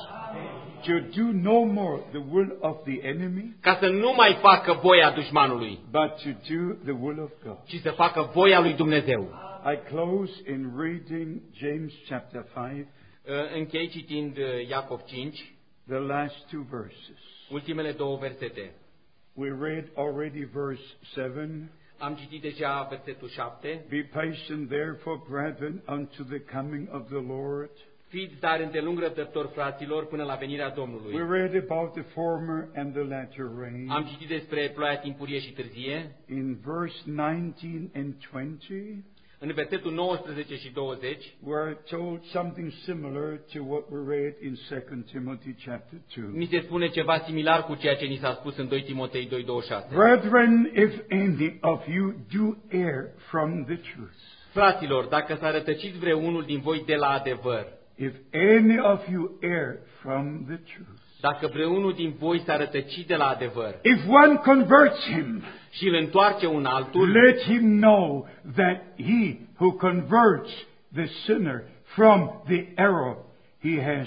S2: To do no more the will of the enemy,
S3: ca să nu mai facă voia dușmanului,
S2: but to do the will of God.
S3: ci să facă voia lui Dumnezeu.
S2: I close in reading James chapter five.
S3: Închei citind Iacov cinci,
S2: the last two verses.
S3: Ultimele două versete.
S2: We read already verse seven.
S3: Am citit deja versetul șapte.
S2: Be patient therefore, brethren, unto the coming of the Lord.
S3: Fiți dar îndelung răbdători, fraților, până la venirea Domnului.
S2: We read about the former and the latter rain.
S3: Am citit despre ploaia timpurie și târzie.
S2: In verse nineteen and twenty,
S3: în versetul nouăsprezece și douăzeci,
S2: we're told something similar to what we read in Second Timothy chapter two.
S3: Ni se spune ceva similar cu ceea ce ni s-a spus în doi Timotei doi douăzeci și șase.
S2: Brethren, if any of you do err from the truth.
S3: Fraților, dacă s-a rătăcit vreunul din voi de la adevăr,
S2: if any of you err from the truth.
S3: Dacă vreunul din voi s-a rătăcit de la adevăr,
S2: if one converts him,
S3: și îl întoarce un altul,
S2: let him know that he who converts the sinner from the error he has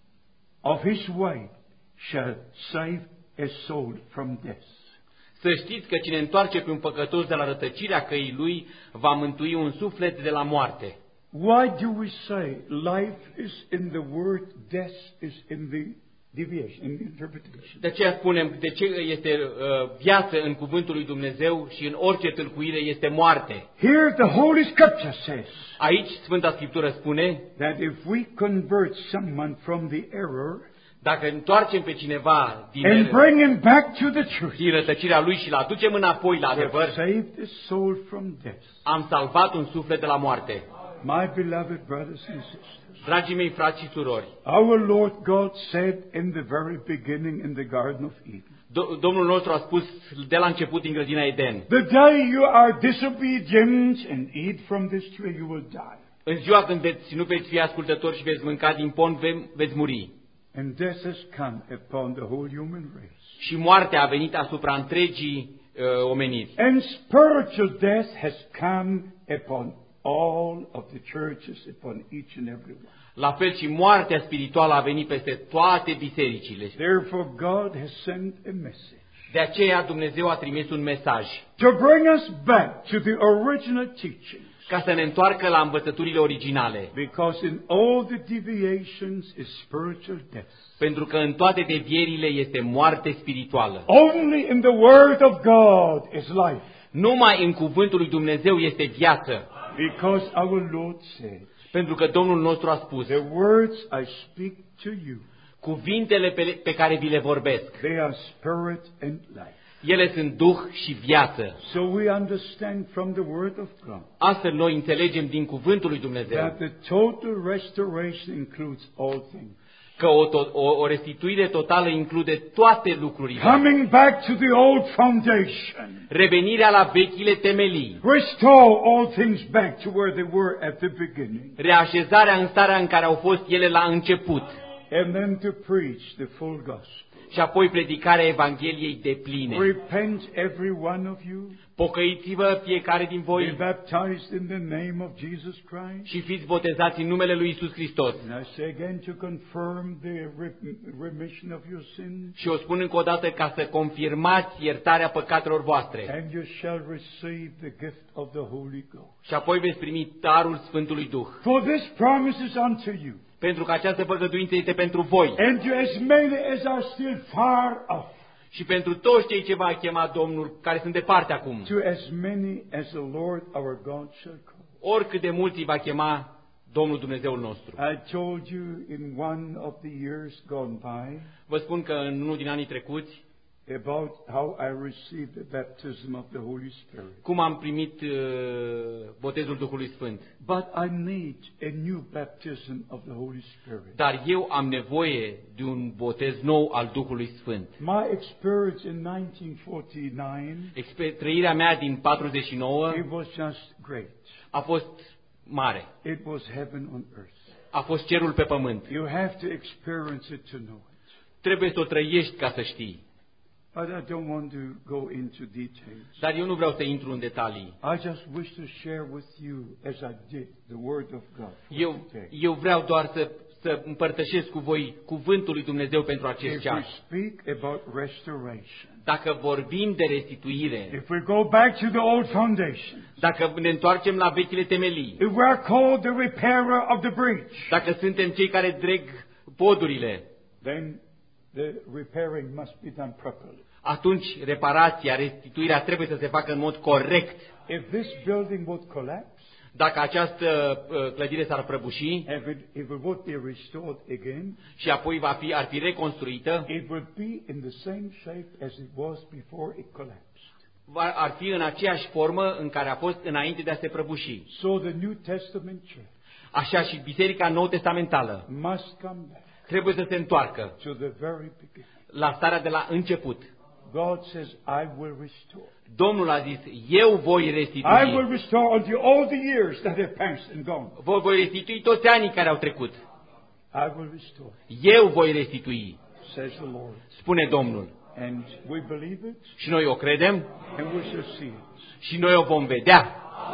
S2: of his way shall save a soul from death.
S3: Să știți că cine întoarce pe un păcătos de la rătăcirea căii lui va mântui un suflet de la moarte.
S2: Why do we say life is in the word, death is in the deviation, in the interpretation?
S3: De aceea spunem, de ce este uh, viață în cuvântul lui Dumnezeu și în orice tâlcuire este moarte.
S2: Here the Holy Scripture says,
S3: aici Sfânta Scriptură spune,
S2: that if we convert someone from the error,
S3: dacă întoarcem pe cineva din,
S2: and bring him back to the truth,
S3: din rătăcirea lui și îl aducem înapoi la adevăr,
S2: save the soul from death.
S3: Am salvat un suflet de la moarte.
S2: My beloved brothers and sisters,
S3: dragii mei frați și surori,
S2: our Lord God said in the very beginning in the Garden of Eden,
S3: Do- Domnul nostru a spus de la început din grădina Eden,
S2: the day you are disobedient and eat from this tree, you will die.
S3: În ziua când veți, nu veți fi ascultători și veți mânca din pom, ve- veți muri.
S2: And death has come upon the whole human race.
S3: Și moartea a venit asupra întregii uh, omeniri.
S2: And spiritual death has come upon all of the churches, upon each and every one.
S3: La fel și moartea spirituală a venit peste toate bisericile.
S2: Therefore God has sent a message.
S3: De aceea Dumnezeu a trimis un mesaj.
S2: To bring us back to the original teaching.
S3: Ca să ne întoarcă la învățăturile originale.
S2: Because in all the deviations is spiritual death.
S3: Pentru că în toate devierile este moarte spirituală.
S2: Only in the Word of God is life.
S3: Numai în cuvântul lui Dumnezeu este viață.
S2: Because our Lord said,
S3: pentru că Domnul nostru a spus,
S2: the words I speak to you,
S3: cuvintele pe, pe care vi le vorbesc,
S2: they are spirit and life.
S3: Ele sunt duh și viață.
S2: So we understand from the Word of God.
S3: Astfel noi înțelegem din cuvântul lui Dumnezeu
S2: That the total restoration includes all things.
S3: Că o, o, o restituire totală include toate lucrurile.
S2: Coming back to the old foundation.
S3: Revenirea la vechile temelii.
S2: Restore all things back to where they were at the beginning.
S3: Reașezarea în starea în care au fost ele la început.
S2: And then to preach the full gospel.
S3: Și apoi predicarea Evangheliei depline.
S2: Repent every one of you.
S3: Pocăiți-vă fiecare din voi.
S2: Be baptized in the name of Jesus Christ.
S3: Și fiți botezați în numele lui Iisus Hristos.
S2: And I say again to confirm the remission of your sins.
S3: Și o spun încă o dată ca să confirmați iertarea păcatelor voastre.
S2: And you shall receive the gift of the Holy Ghost.
S3: Și apoi veți primi darul Sfântului Duh.
S2: For this promise is unto you.
S3: Pentru că această făgăduință este pentru voi.
S2: And to as many as are still far off.
S3: Și pentru toți cei ce va chema Domnul, care sunt departe acum.
S2: To as many as the Lord our God shall call.
S3: Oricât de mulți îi va chema Domnul Dumnezeul nostru.
S2: I told you in one of the years gone by.
S3: Vă spun că în unul din anii trecuți,
S2: about how I received the baptism of the Holy Spirit.
S3: cum am primit uh, botezul Duhului Sfânt.
S2: But I need a new baptism of the Holy Spirit.
S3: Dar eu am nevoie de un botez nou al Duhului Sfânt.
S2: My experience in nineteen forty-nine,
S3: Exper- trăirea mea din patruzeci și nouă
S2: it was just great.
S3: a fost mare.
S2: It was heaven on earth.
S3: A fost cerul pe pământ.
S2: You have to experience it to know it.
S3: Trebuie să o trăiești ca să știi.
S2: But I don't want to go into details.
S3: Dar eu nu vreau să intru în detalii.
S2: I just wish to share with you, as I did, the Word of God.
S3: Eu, eu vreau doar să, să împărtășesc cu voi cuvântul lui Dumnezeu pentru acest
S2: If we
S3: ceas.
S2: speak about restoration,
S3: Dacă vorbim de restituire,
S2: if we go back to the old foundation,
S3: dacă ne întoarcem la vechile temelii,
S2: if we are called the repairer of the breach,
S3: dacă suntem cei care dreg podurile,
S2: then the repairing must be done properly.
S3: atunci reparația, restituirea trebuie să se facă în mod corect.
S2: If this building would collapse,
S3: Dacă această uh, clădire s-ar prăbuși
S2: if it, if it would be restored again,
S3: și apoi va fi, ar fi reconstruită,
S2: it would be in the same shape as it was before it collapsed.
S3: va, ar fi în aceeași formă în care a fost înainte de a se prăbuși.
S2: So the New Testament church
S3: Așa și Biserica Nou-Testamentală
S2: must come back
S3: trebuie să se întoarcă
S2: to the very beginning.
S3: la starea de la început.
S2: God says, I will restore.
S3: Domnul a zis, eu voi
S2: I
S3: restitui.
S2: will restore unto all the years that have passed and gone.
S3: Vă voi restitui toți anii care au trecut.
S2: I will restore,
S3: Eu voi restitui,
S2: says the Lord.
S3: spune Domnul.
S2: And we believe it,
S3: Și noi o credem
S2: and we shall see it.
S3: și noi o vom vedea.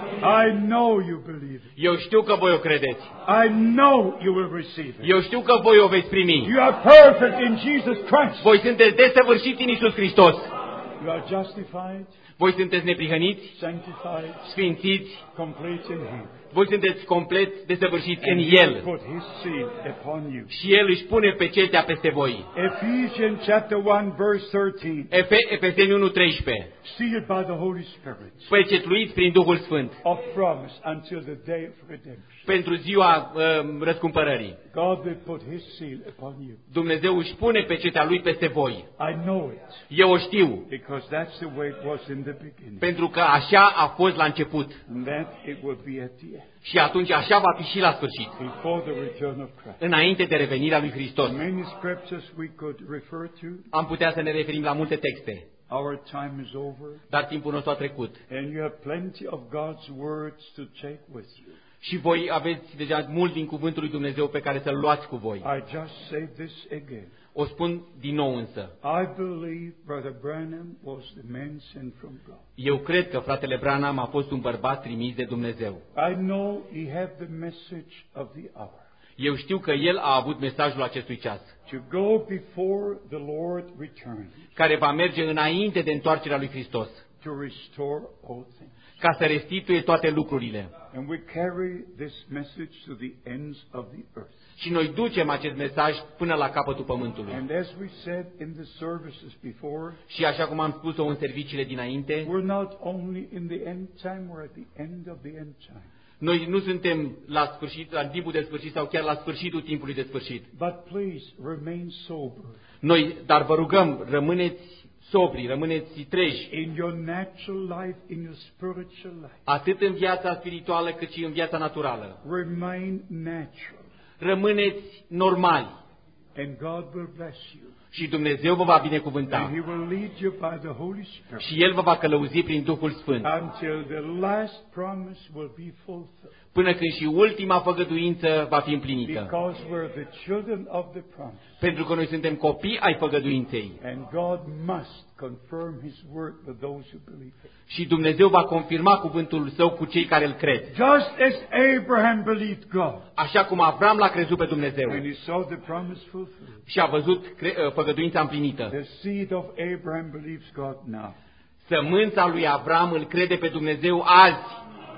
S2: I know you believe it.
S3: Eu știu că voi o credeți.
S2: I know you will receive it.
S3: Eu știu că voi o veți primi.
S2: You are perfect in Jesus Christ.
S3: Voi sunteți desăvârșiți în Iisus Hristos.
S2: You are justified,
S3: Voi sunteți neprihăniți,
S2: sanctified,
S3: sfințiți.
S2: complete in Him.
S3: Voi sunteți complet desăvârșiți în
S2: And He will
S3: El.
S2: put His seal upon you.
S3: Și El își pune pecetea peste voi.
S2: Ephesians chapter one verse thirteen.
S3: Efe, Efeseni unu treisprezece.
S2: Sealed by the Holy Spirit
S3: Pecetluiți prin Duhul Sfânt
S2: of promise until the day of redemption.
S3: pentru ziua uh, răscumpărării.
S2: God will put His seal upon you.
S3: Dumnezeu își pune pecetea Lui peste voi.
S2: I know it
S3: Eu o știu,
S2: because that's the way it was in the beginning.
S3: pentru că așa a fost la început.
S2: And that it will be at the end.
S3: Și atunci așa va fi și la sfârșit,
S2: Before the return of Christ.
S3: înainte de revenirea lui Hristos.
S2: Many scriptures we could refer to.
S3: Am putea să ne referim la multe texte,
S2: Our time is over.
S3: dar timpul nostru a trecut.
S2: And you have plenty of God's words to take with you.
S3: Și voi aveți deja mult din cuvântul lui Dumnezeu pe care să-l luați cu voi.
S2: I just say this again.
S3: O spun din nou însă.
S2: I believe Brother Branham was the man sent from God.
S3: Eu cred că fratele Branham a fost un bărbat trimis de Dumnezeu.
S2: I know he had the message of the hour.
S3: Eu știu că el a avut mesajul acestui ceas,
S2: To go before the Lord returns.
S3: care va merge înainte de întoarcerea lui Hristos,
S2: To restore all things.
S3: ca să restituie toate lucrurile.
S2: And we carry this message to the ends of the earth.
S3: Și noi ducem acest mesaj până la capătul pământului.
S2: And as we said in the services before,
S3: Și așa cum am spus-o în serviciile dinainte,
S2: we're not only in the end time, we're at the end of the end time.
S3: noi nu suntem la sfârșit, la timpul de sfârșit sau chiar la sfârșitul timpului de sfârșit.
S2: But please remain sober.
S3: Noi, dar vă rugăm, rămâneți sobri, rămâneți treji,
S2: In your natural life, in your spiritual life,
S3: atât în viața spirituală cât și în viața naturală.
S2: remain natural.
S3: Rămâneți normali
S2: And God will bless you.
S3: și Dumnezeu vă va binecuvânta.
S2: And He will lead you by the Holy Spirit
S3: Și El vă va călăuzi prin Duhul Sfânt,
S2: until the last promise will be fulfilled.
S3: până când și ultima făgăduință va fi împlinită.
S2: Because we're the children of the promise.
S3: Pentru că noi suntem copii ai făgăduinței.
S2: And God must confirm His word with those who believe it.
S3: Și Dumnezeu va confirma cuvântul Său cu cei care îl cred.
S2: Just as Abraham believed God,
S3: Așa cum Avram l-a crezut pe Dumnezeu
S2: and he saw the promise fulfilled,
S3: și a văzut cre- făgăduința împlinită.
S2: the seed of Abraham believes God now.
S3: Sămânța lui Avram îl crede pe Dumnezeu azi.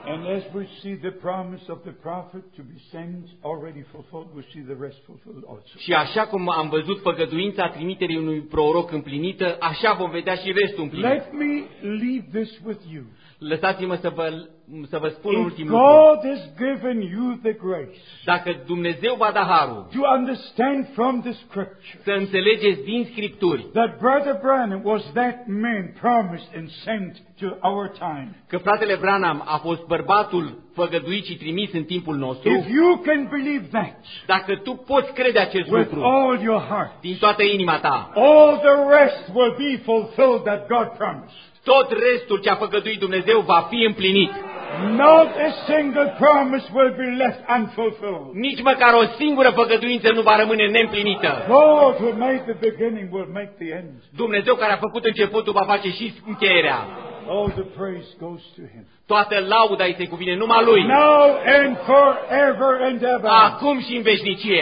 S2: And as we see the promise of the prophet to be sent already fulfilled, we see the rest fulfilled also.
S3: Și așa cum am văzut făgăduința trimiterii unui proroc împlinită, așa vom vedea și restul împlinit.
S2: Let me leave this with you.
S3: Lăsați-mă să vă, să vă spun
S2: If
S3: ultimul lucru.
S2: God has given you the grace
S3: Dacă Dumnezeu va da harul
S2: to understand from the Scripture
S3: să înțelegeți din Scripturi
S2: that Brother Branham was that man promised and sent to our time,
S3: că fratele Branham a fost bărbatul făgăduit și trimis în timpul nostru,
S2: if you can believe that
S3: dacă tu poți crede acest
S2: with
S3: lucru
S2: all your heart,
S3: din toată inima ta,
S2: all the rest will be fulfilled that God promised.
S3: tot restul ce a făgăduit Dumnezeu va fi împlinit.
S2: Not a single promise will be left unfulfilled.
S3: Nici măcar o singură făgăduință nu va rămâne neîmplinită.
S2: God who made the beginning will make the end.
S3: Dumnezeu care a făcut începutul va face și încheierea.
S2: All the praise goes to Him.
S3: Toată lauda îi se cuvine numai Lui.
S2: Now and forever and ever.
S3: Acum și în veșnicie.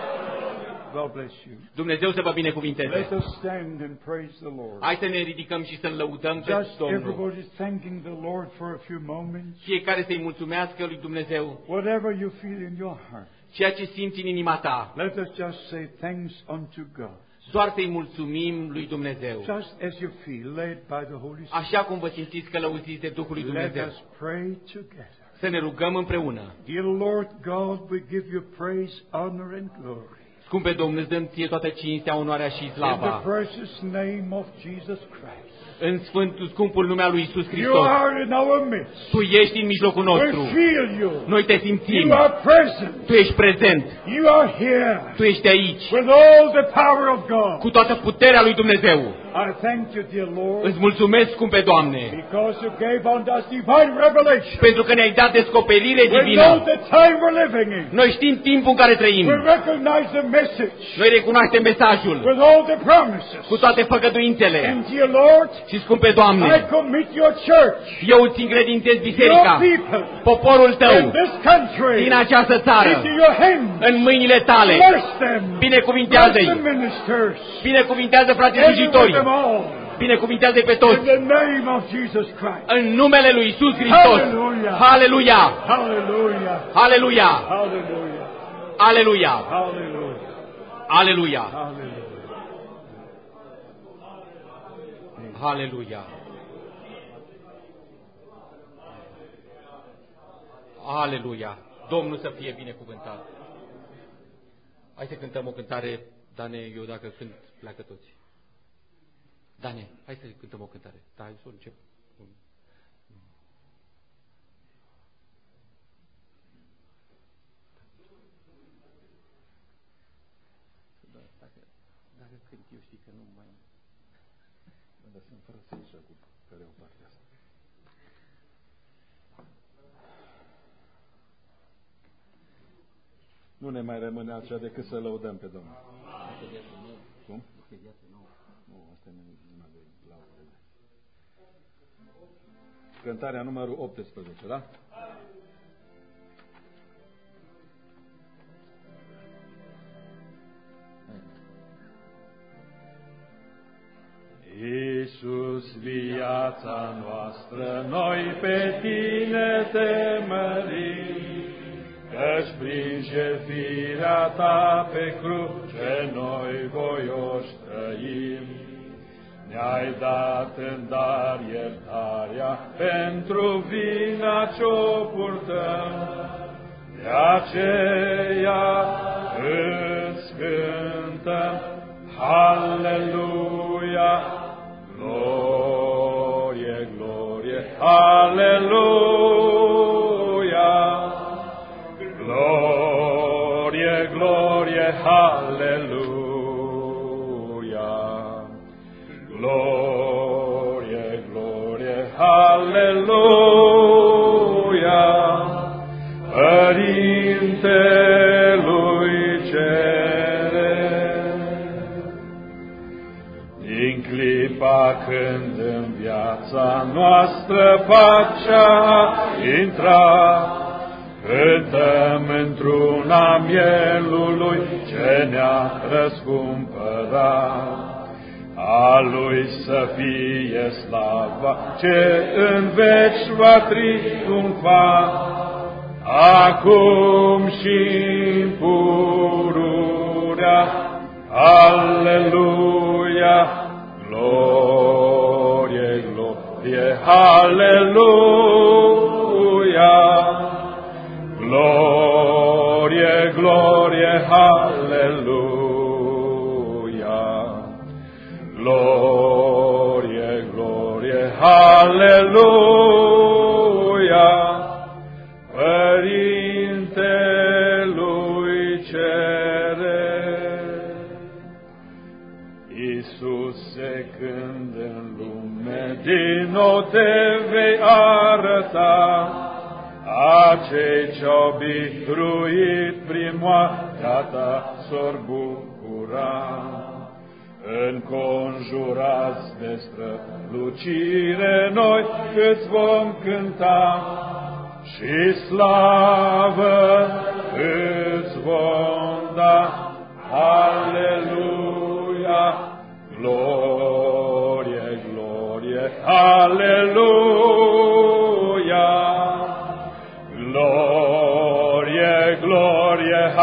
S2: God bless you.
S3: Dumnezeu să vă binecuvinteze.
S2: Let us stand and praise the Lord.
S3: Hai să ne ridicăm și să-L lăudăm pe
S2: Just
S3: Domnul.
S2: everybody thanking the Lord for a few moments.
S3: Fiecare să-i mulțumească lui Dumnezeu.
S2: Whatever you feel in your heart.
S3: Ceea ce simți în inima ta.
S2: Let us just say thanks unto God.
S3: Doar să-i mulțumim lui Dumnezeu.
S2: Just as you feel led by the Holy Spirit.
S3: Așa cum vă simțiți călăuziți de Duhul lui
S2: Let
S3: Dumnezeu.
S2: us pray together.
S3: Să ne rugăm împreună.
S2: Dear Lord God, we give you praise, honor and glory.
S3: Scumpe Domnul, îți dăm ție toată cinstea, onoarea și
S2: In the
S3: slava.
S2: precious name of Jesus Christ.
S3: În sfântul, scumpul nume al lui Iisus
S2: You
S3: Hristos.
S2: are in our midst.
S3: Tu ești în mijlocul
S2: We
S3: nostru.
S2: feel you.
S3: Noi te simțim.
S2: You are present.
S3: Tu ești prezent.
S2: You are here.
S3: Tu ești aici.
S2: With all the power of God.
S3: Cu toată puterea lui Dumnezeu.
S2: I thank you, dear Lord,
S3: Îți mulțumesc, scumpe Doamne,
S2: because you gave unto us divine revelation.
S3: pentru că ne-ai dat descoperire
S2: We know
S3: divină.
S2: the time we're living in.
S3: Noi știm timpul în care trăim.
S2: We recognize the message
S3: Noi recunoaștem mesajul
S2: with all the promises.
S3: cu toate făgăduințele.
S2: And dear Lord,
S3: Și, scumpe Doamne,
S2: I commit your church,
S3: eu îți încredințez
S2: your
S3: biserica,
S2: people,
S3: poporul tău,
S2: in this country,
S3: din această țară,
S2: into your hands.
S3: în mâinile tale.
S2: Bless them. Bless
S3: Binecuvintează-i.
S2: the ministers.
S3: Binecuvintează frații
S2: Every
S3: slujitori.
S2: them all.
S3: Binecuvintează-i pe
S2: In
S3: toți.
S2: the name of Jesus Christ.
S3: În numele lui Iisus Hristos.
S2: Hallelujah.
S3: Haleluia!
S2: Hallelujah.
S3: Haleluia!
S2: Hallelujah.
S3: Aleluia!
S2: Hallelujah.
S3: Aleluia!
S2: Hallelujah.
S3: Aleluia! Aleluia! Domnul să fie binecuvântat. Hai să cântăm o cântare, Dane, eu dacă cânt, pleacă toți. Dane, hai să cântăm o cântare. Da, hai să o încep. Dacă, dacă cânt, eu știi că nu mai...
S1: Dar sunt fără să cu care o partea asta. Nu ne mai rămâne altceva decât să lăudăm pe Domnul. Cum? Nu, asta e numai de laudă. Cântarea numărul optsprezece, da?
S4: Iisus, viața noastră, noi pe Tine te mărim, căci prin jertfirea Ta pe cruce noi voioși trăim. Ne-ai dat în dar iertarea pentru vina ce-o purtăm, de aceea îți cântăm, Halleluja, glorie, glorie, Halleluja, glorie, glorie, Halleluja, glorie, glorie, Halleluja, Părintelui Ceresc. Din clipa când în viața noastră pacea intra, cântăm într-una mielului ce ne-a răscumpărat. A Lui să fie slava, ce în veci va triumfa, acum și-n pururea. Aleluia, glorie, glorie, aleluia, glorie, glorie, aleluia, glorie, glorie, aleluia, Părintelui Ceresc. Iisuse, când în lume din nou te vei arăta, acei ce-au bihruit prin moartea ta s-or bucura. Înconjurați de strălucire noi câți vom cânta, și slavă îți vom da. Aleluia, glorie, glorie, aleluia, glorie, glorie,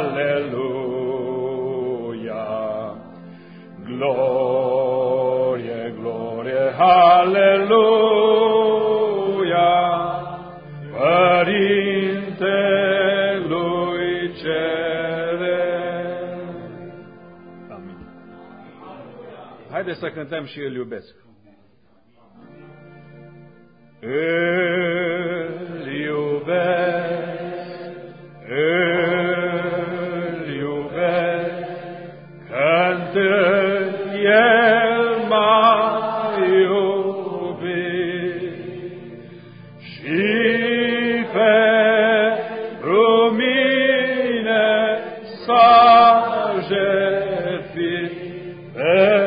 S4: aleluia, glorie, glorie, aleluia, Părintelui Ceresc. Amin.
S1: Haideți să cântăm și Îl iubesc.
S4: Îl iubesc, îl iubesc, că-ntâi El m-a iubit și pentru mine s-a jertfit pe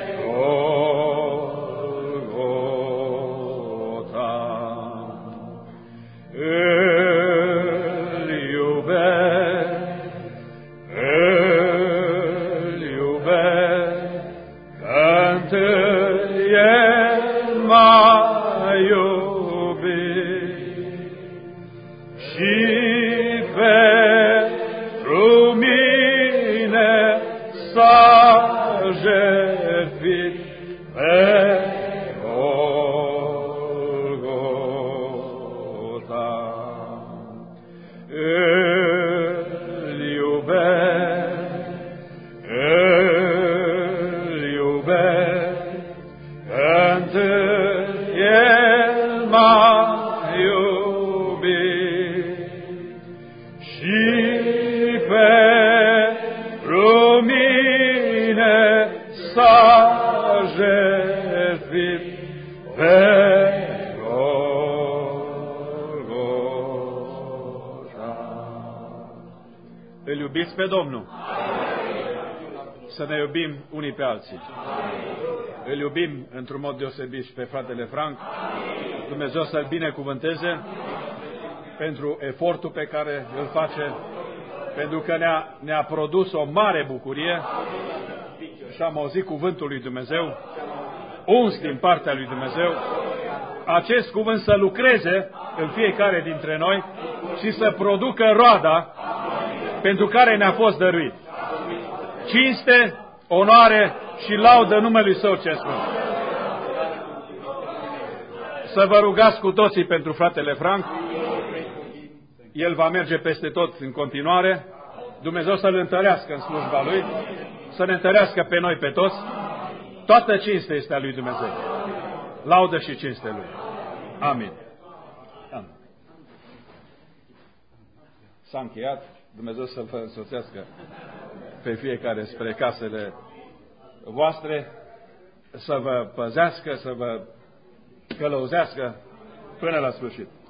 S1: Îl iubiți pe Domnul? Să ne iubim unii pe alții. Îl iubim într-un mod deosebit și pe fratele Frank. Dumnezeu să-l binecuvânteze pentru efortul pe care îl face, pentru că ne-a, ne-a produs o mare bucurie și am auzit cuvântul lui Dumnezeu, uns din partea lui Dumnezeu, acest cuvânt să lucreze în fiecare dintre noi și să producă roada pentru care ne-a fost dăruit. Cinste, onoare și laudă numelui Său cel Sfânt. Să vă rugați cu toții pentru fratele Frank. El va merge peste tot în continuare. Dumnezeu să-l întărească în slujba lui, să ne întărească pe noi, pe toți. Toată cinstea este a lui Dumnezeu. Laudă și cinste lui. Amin. Amin. S-a încheiat. Dumnezeu să vă însoțească pe fiecare spre casele voastre, să vă păzească, să vă călăuzească până la sfârșit.